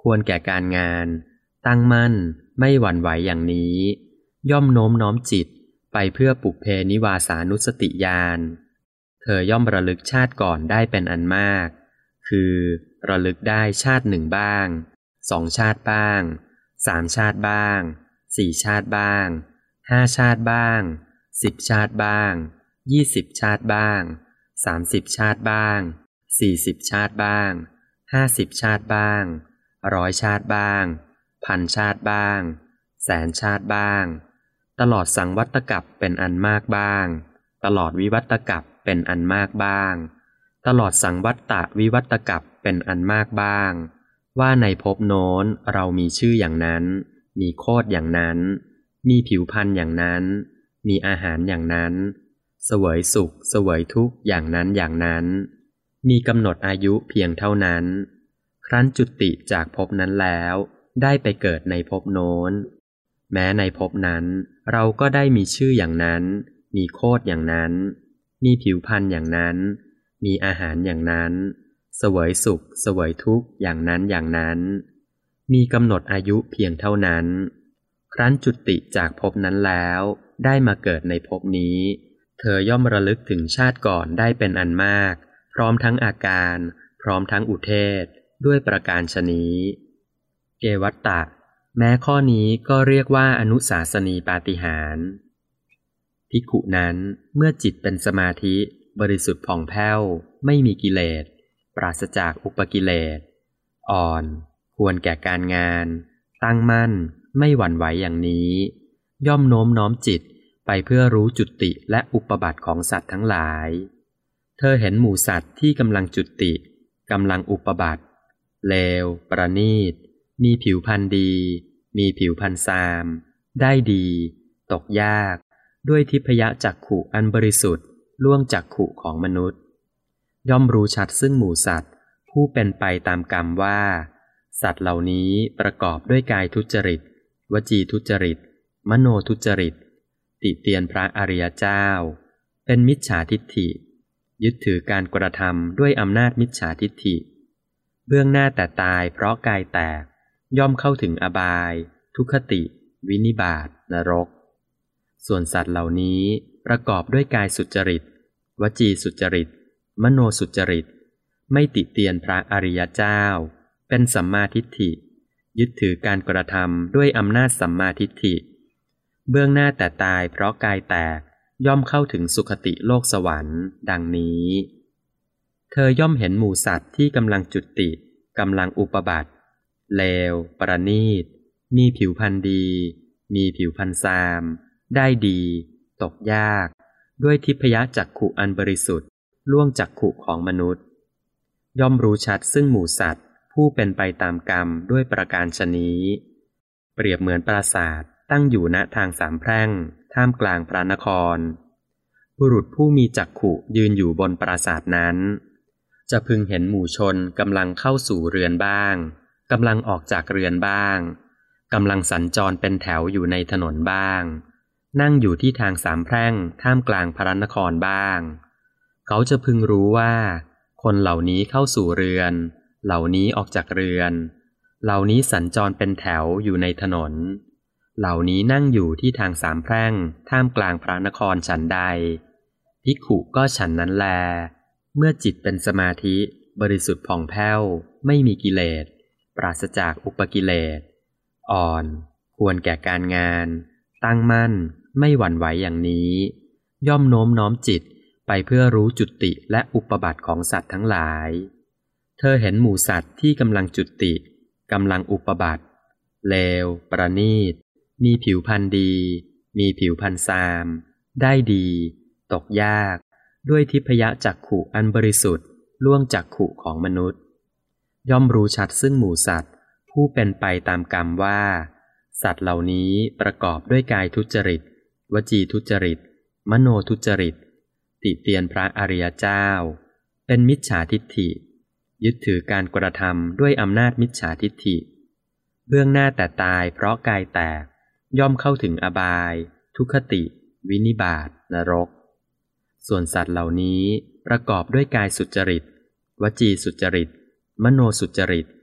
ควรแก่การงานตั้งมั่นไม่หวั่นไหวอย่างนี้ย่อมโน้มน้อมจิตไปเพื่อปุพเพนิวาสานุสติญาณเธอย่อมระลึกชาติก่อนได้เป็นอันมากคือระลึกได้ชาติหนึ่งบ้างสองชาติบ้างสามชาติบ้างสี่ชาติบ้างห้าชาติบ้างสิบชาติบ้างยี่สิบชาติบ้างสามสิบชาติบ้างสี่สิบชาติบ้างห้าสิบชาติบ้างร้อยชาติบ้างพันชาติบ้างแสนชาติบ้างตลอดสังวัตกัปเป็นอันมากบ้างตลอดวิวัตกัปเป็นอันมากบ้างตลอดสังวัตตะวิวัตกัปเป็นอันมากบ้างว่าในภพโน้นเรามีชื่ออย่างนั้นมีโคตรอย่างนั้นมีผิวพรรณอย่างนั้นมีอาหารอย่างนั้นเสวยสุขเสวยทุกข์อย่างนั้นอย่างนั้นมีกำหนดอายุเพียงเท่านั้นครั้นจุติจากภพนั้นแล้วได้ไปเกิดในภพโน้นแม้ในภพนั้นเราก็ได้มีชื่ออย่างนั้นมีโคตรอย่างนั้นมีผิวพรรณอย่างนั้นมีอาหารอย่างนั้นเสวยสุขเสวยทุกข์อย่างนั้นอย่างนั้นมีกำหนดอายุเพียงเท่านั้นครั้นจุติจากภพนั้นแล้วได้มาเกิดในภพนี้เธอย่อมระลึกถึงชาติก่อนได้เป็นอันมากพร้อมทั้งอาการพร้อมทั้งอุเทศด้วยประการฉนี้เกวัตตะแม้ข้อนี้ก็เรียกว่าอนุสาสนีปาฏิหาริย์ภิกขุนั้นเมื่อจิตเป็นสมาธิบริสุทธิ์ผ่องแผ้วไม่มีกิเลสปราศจากอุปกิเลสอ่อนควรแก่การงานตั้งมั่นไม่หวั่นไหวอย่างนี้ย่อมโน้มน้อมจิตไปเพื่อรู้จุติและอุปบัติของสัตว์ทั้งหลายเธอเห็นหมู่สัตว์ที่กำลังจุติกำลังอุปบัติเลวประณีตมีผิวพรรณดีมีผิวพรรณทรามได้ดีตกยากด้วยทิพยจักขุอันบริสุทธิ์ล่วงจักขุของมนุษย์ย่อมรู้ชัดซึ่งหมู่สัตว์ผู้เป็นไปตามกรรมว่าสัตว์เหล่านี้ประกอบด้วยกายทุจริตวจีทุจริตมโนทุจริตติเตียนพระอริยเจ้าเป็นมิจฉาทิฏฐิยึดถือการกระทำด้วยอำนาจมิจฉาทิฏฐิเบื้องหน้าแต่ตายเพราะกายแตกย่อมเข้าถึงอบายทุกขติวินิบาตนรกส่วนสัตว์เหล่านี้ประกอบด้วยกายสุจริตวจีสุจริตมโนสุจริตไม่ติเตียนพระอริยเจ้าเป็นสัมมาทิฏฐิยึดถือการกระทำด้วยอำนาจสัมมาทิฏฐิเบื้องหน้าแต่ตายเพราะกายแตกย่อมเข้าถึงสุคติโลกสวรรค์ดังนี้เธอย่อมเห็นหมู่สัตว์ที่กำลังจุติกำลังอุปบัติเลวประณีตมีผิวพรรณดีมีผิวพรรณทรามได้ดีตกยากด้วยทิพยจักขุอันบริสุทธิ์ล่วงจักขุของมนุษย์ย่อมรู้ชัดซึ่งหมู่สัตว์ผู้เป็นไปตามกรรมด้วยประการฉนี้เปรียบเหมือนปราสาทตั้งอยู่ณทางสามแพร่งท่ามกลางพระนครบุรุษผู้มีจักขุยืนอยู่บนปราสาทนั้นจะพึงเห็นหมู่ชนกำลังเข้าสู่เรือนบ้างกำลังออกจากเรือนบ้างกำลังสัญจรเป็นแถวอยู่ในถนนบ้างนั่งอยู่ที่ทางสามแพร่งท่ามกลางพระนครบ้างเขาจะพึงรู้ว่าคนเหล่านี้เข้าสู่เรือนเหล่านี้ออกจากเรือนเหล่านี้สัญจรเป็นแถวอยู่ในถนนเหล่านี้นั่งอยู่ที่ทางสามแพร่งท่ามกลางพระนครฉันใดภิกขุก็ฉันนั้นแลเมื่อจิตเป็นสมาธิบริสุทธิ์ผ่องแผ้วไม่มีกิเลสปราศจากอุปกิเลสอ่อนควรแก่การงานตั้งมั่นไม่หวั่นไหวอย่างนี้ย่อมโน้มน้อมจิตไปเพื่อรู้จุติและอุปบัติของสัตว์ทั้งหลายเธอเห็นหมู่สัตว์ที่กำลังจุติกำลังอุปบัติเลวประณีตมีผิวพรรณดีมีผิวพรรณทรามได้ดีตกยากด้วยทิพยจักขุอันบริสุทธิ์ล่วงจักขุของมนุษย์ย่อมรู้ชัดซึ่งหมู่สัตว์ผู้เป็นไปตามกรรมว่าสัตว์เหล่านี้ประกอบด้วยกายทุจริตวจีทุจริตมโนทุจริตติเตียนพระอริยเจ้าเป็นมิจฉาทิฏฐิยึดถือการกระทำด้วยอำนาจมิจฉาทิฏฐิเบื้องหน้าแต่ตายเพราะกายแตกย่อมเข้าถึงอบายทุกขติวินิบาตนรกส่วนสัตว์เหล่านี้ประกอบด้วยกายสุจริตวจีสุจริตมโนสุจริต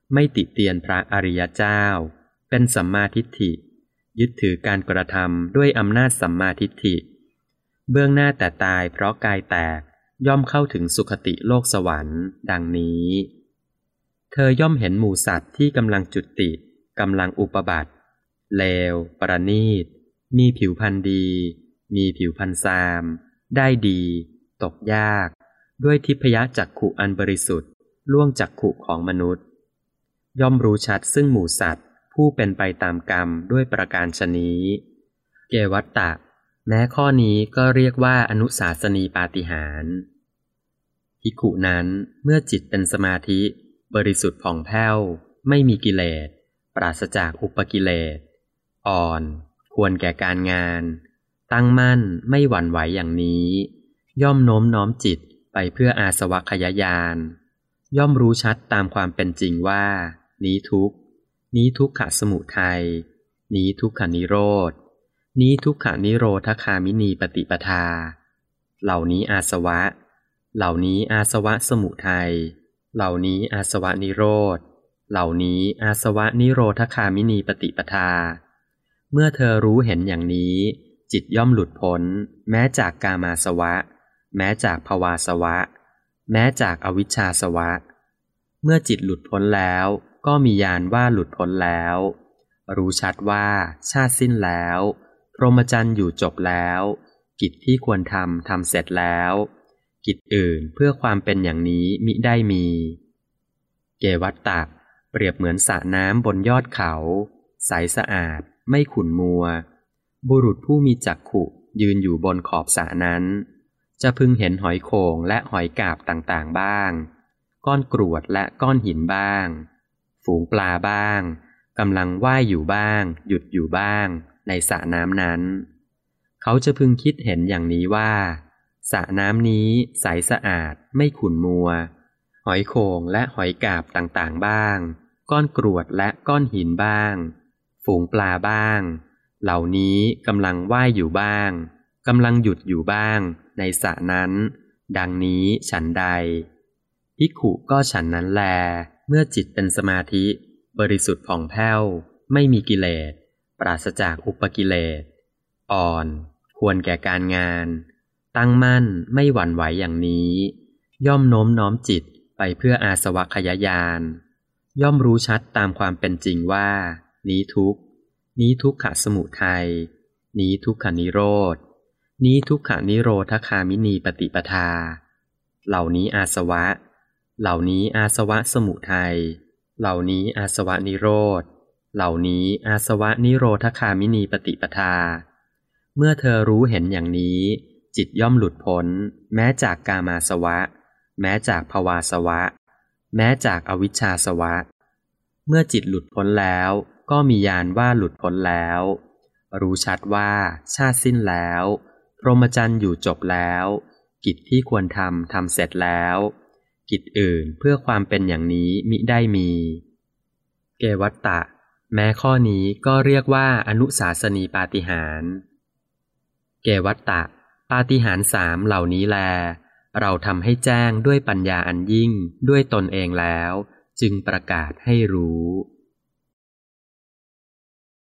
ไม่ติเตียนพระอริยเจ้าเป็นสัมมาทิฏฐิยึดถือการกระทำด้วยอำนาจสัมมาทิฏฐิเบื้องหน้าแต่ตายเพราะกายแตกย่อมเข้าถึงสุคติโลกสวรรค์ดังนี้เธอย่อมเห็นหมู่สัตว์ที่กำลังจุติกำลังอุปบัติเลวประณีตมีผิวพรรณดี มีผิวพรรณซามได้ดีตกยากด้วยทิพยจักขุอันบริสุทธิ์ล่วงจักขุของมนุษย์ย่อมรู้ชัดซึ่งหมู่สัตว์ผู้เป็นไปตามกรรมด้วยประการฉนี้เกวัตตะแม้ข้อนี้ก็เรียกว่าอนุสาสนีปาฏิหาริย์ภิกขุนั้นเมื่อจิตเป็นสมาธิบริสุทธิ์ผ่องแผ้วไม่มีกิเลสปราศจากอุปกิเลสอ่อนควรแก่การงานตั้งมั่นไม่หวั่นไหวอย่างนี้ย่อมโน้มน้อมจิตไปเพื่ออาสวะขยายานย่อมรู้ชัดตามความเป็นจริงว่านี้ทุกข์นี้ทุกขสมุทัยนี้ทุกขนิโรธนี้ทุกขนิโรธคามินีปฏิปทาเหล่านี้อาสวะเหล่านี้อาสวะสมุทัยเหล่านี้อาสวะนิโรธเหล่านี้อาสวะนิโรธคามินีปฏิปทาเมื่อเธอรู้เห็นอย่างนี้จิตย่อมหลุดพ้นแม้จากกามาสวะแม้จากภวาสวะแม้จากอวิชชาสวะเมื่อจิตหลุดพ้นแล้วก็มีญาณว่าหลุดพ้นแล้วรู้ชัดว่าชาติสิ้นแล้วพรหมจรรย์อยู่จบแล้วกิจที่ควรทำทำเสร็จแล้วกิจอื่นเพื่อความเป็นอย่างนี้มิได้มีเกวัตตะเปรียบเหมือนสระน้ำบนยอดเขาใสสะอาดไม่ขุ่นมัวบุรุษผู้มีจักขุยืนอยู่บนขอบสระนั้นจะพึงเห็นหอยโข่งและหอยกาบต่างๆบ้างก้อนกรวดและก้อนหินบ้างฝูงปลาบ้างกำลังว่ายอยู่บ้างหยุดอยู่บ้างในสระน้ำนั้นเขาจะพึงคิดเห็นอย่างนี้ว่าสระน้ำนี้ใสสะอาดไม่ขุ่นมัวหอยโข่งและหอยกาบต่างๆบ้างก้อนกรวดและก้อนหินบ้างฝูงปลาบ้างเหล่านี้กำลังว่ายอยู่บ้างกำลังหยุดอยู่บ้างในสระนั้นดังนี้ฉันใดภิกขุก็ฉันนั้นแลเมื่อจิตเป็นสมาธิบริสุทธิ์ผ่องแผ้วไม่มีกิเลสปราศจากอุปกิเลสอ่อนควรแก่การงานตั้งมั่นไม่หวั่นไหวอย่างนี้ย่อมโน้มน้อมจิตไปเพื่ออาสวะขยายานย่อมรู้ชัดตามความเป็นจริงว่านี้ทุกข์นี้ทุกขสมุทัยนี้ทุกขนิโรธนี้ทุกขนิโรธคามินีปฏิปทาเหล่านี้อาสวะเหล่านี้อาสวะสมุทัยเหล่านี้อาสวะนิโรธเหล่านี้อาสวะนิโรธคามินีปฏิปทาเมื่อเธอรู้เห็นอย่างนี้จิตย่อมหลุดพ้นแม้จากกามาสวะแม้จากภวาสวะแม้จากอวิชชาสวะเมื่อจิตหลุดพ้นแล้วก็มีญาณว่าหลุดพ้นแล้วรู้ชัดว่าชาติสิ้นแล้วพรหมจรรย์อยู่จบแล้วกิจที่ควรทำทำเสร็จแล้วกิจอื่นเพื่อความเป็นอย่างนี้มิได้มีเกวัตตะแม้ข้อนี้ก็เรียกว่าอนุสาสนีปาฏิหาริย์เกวัตตะปาฏิหาริย์สามเหล่านี้แลเราทำให้แจ้งด้วยปัญญาอันยิ่งด้วยตนเองแล้วจึงประกาศให้รู้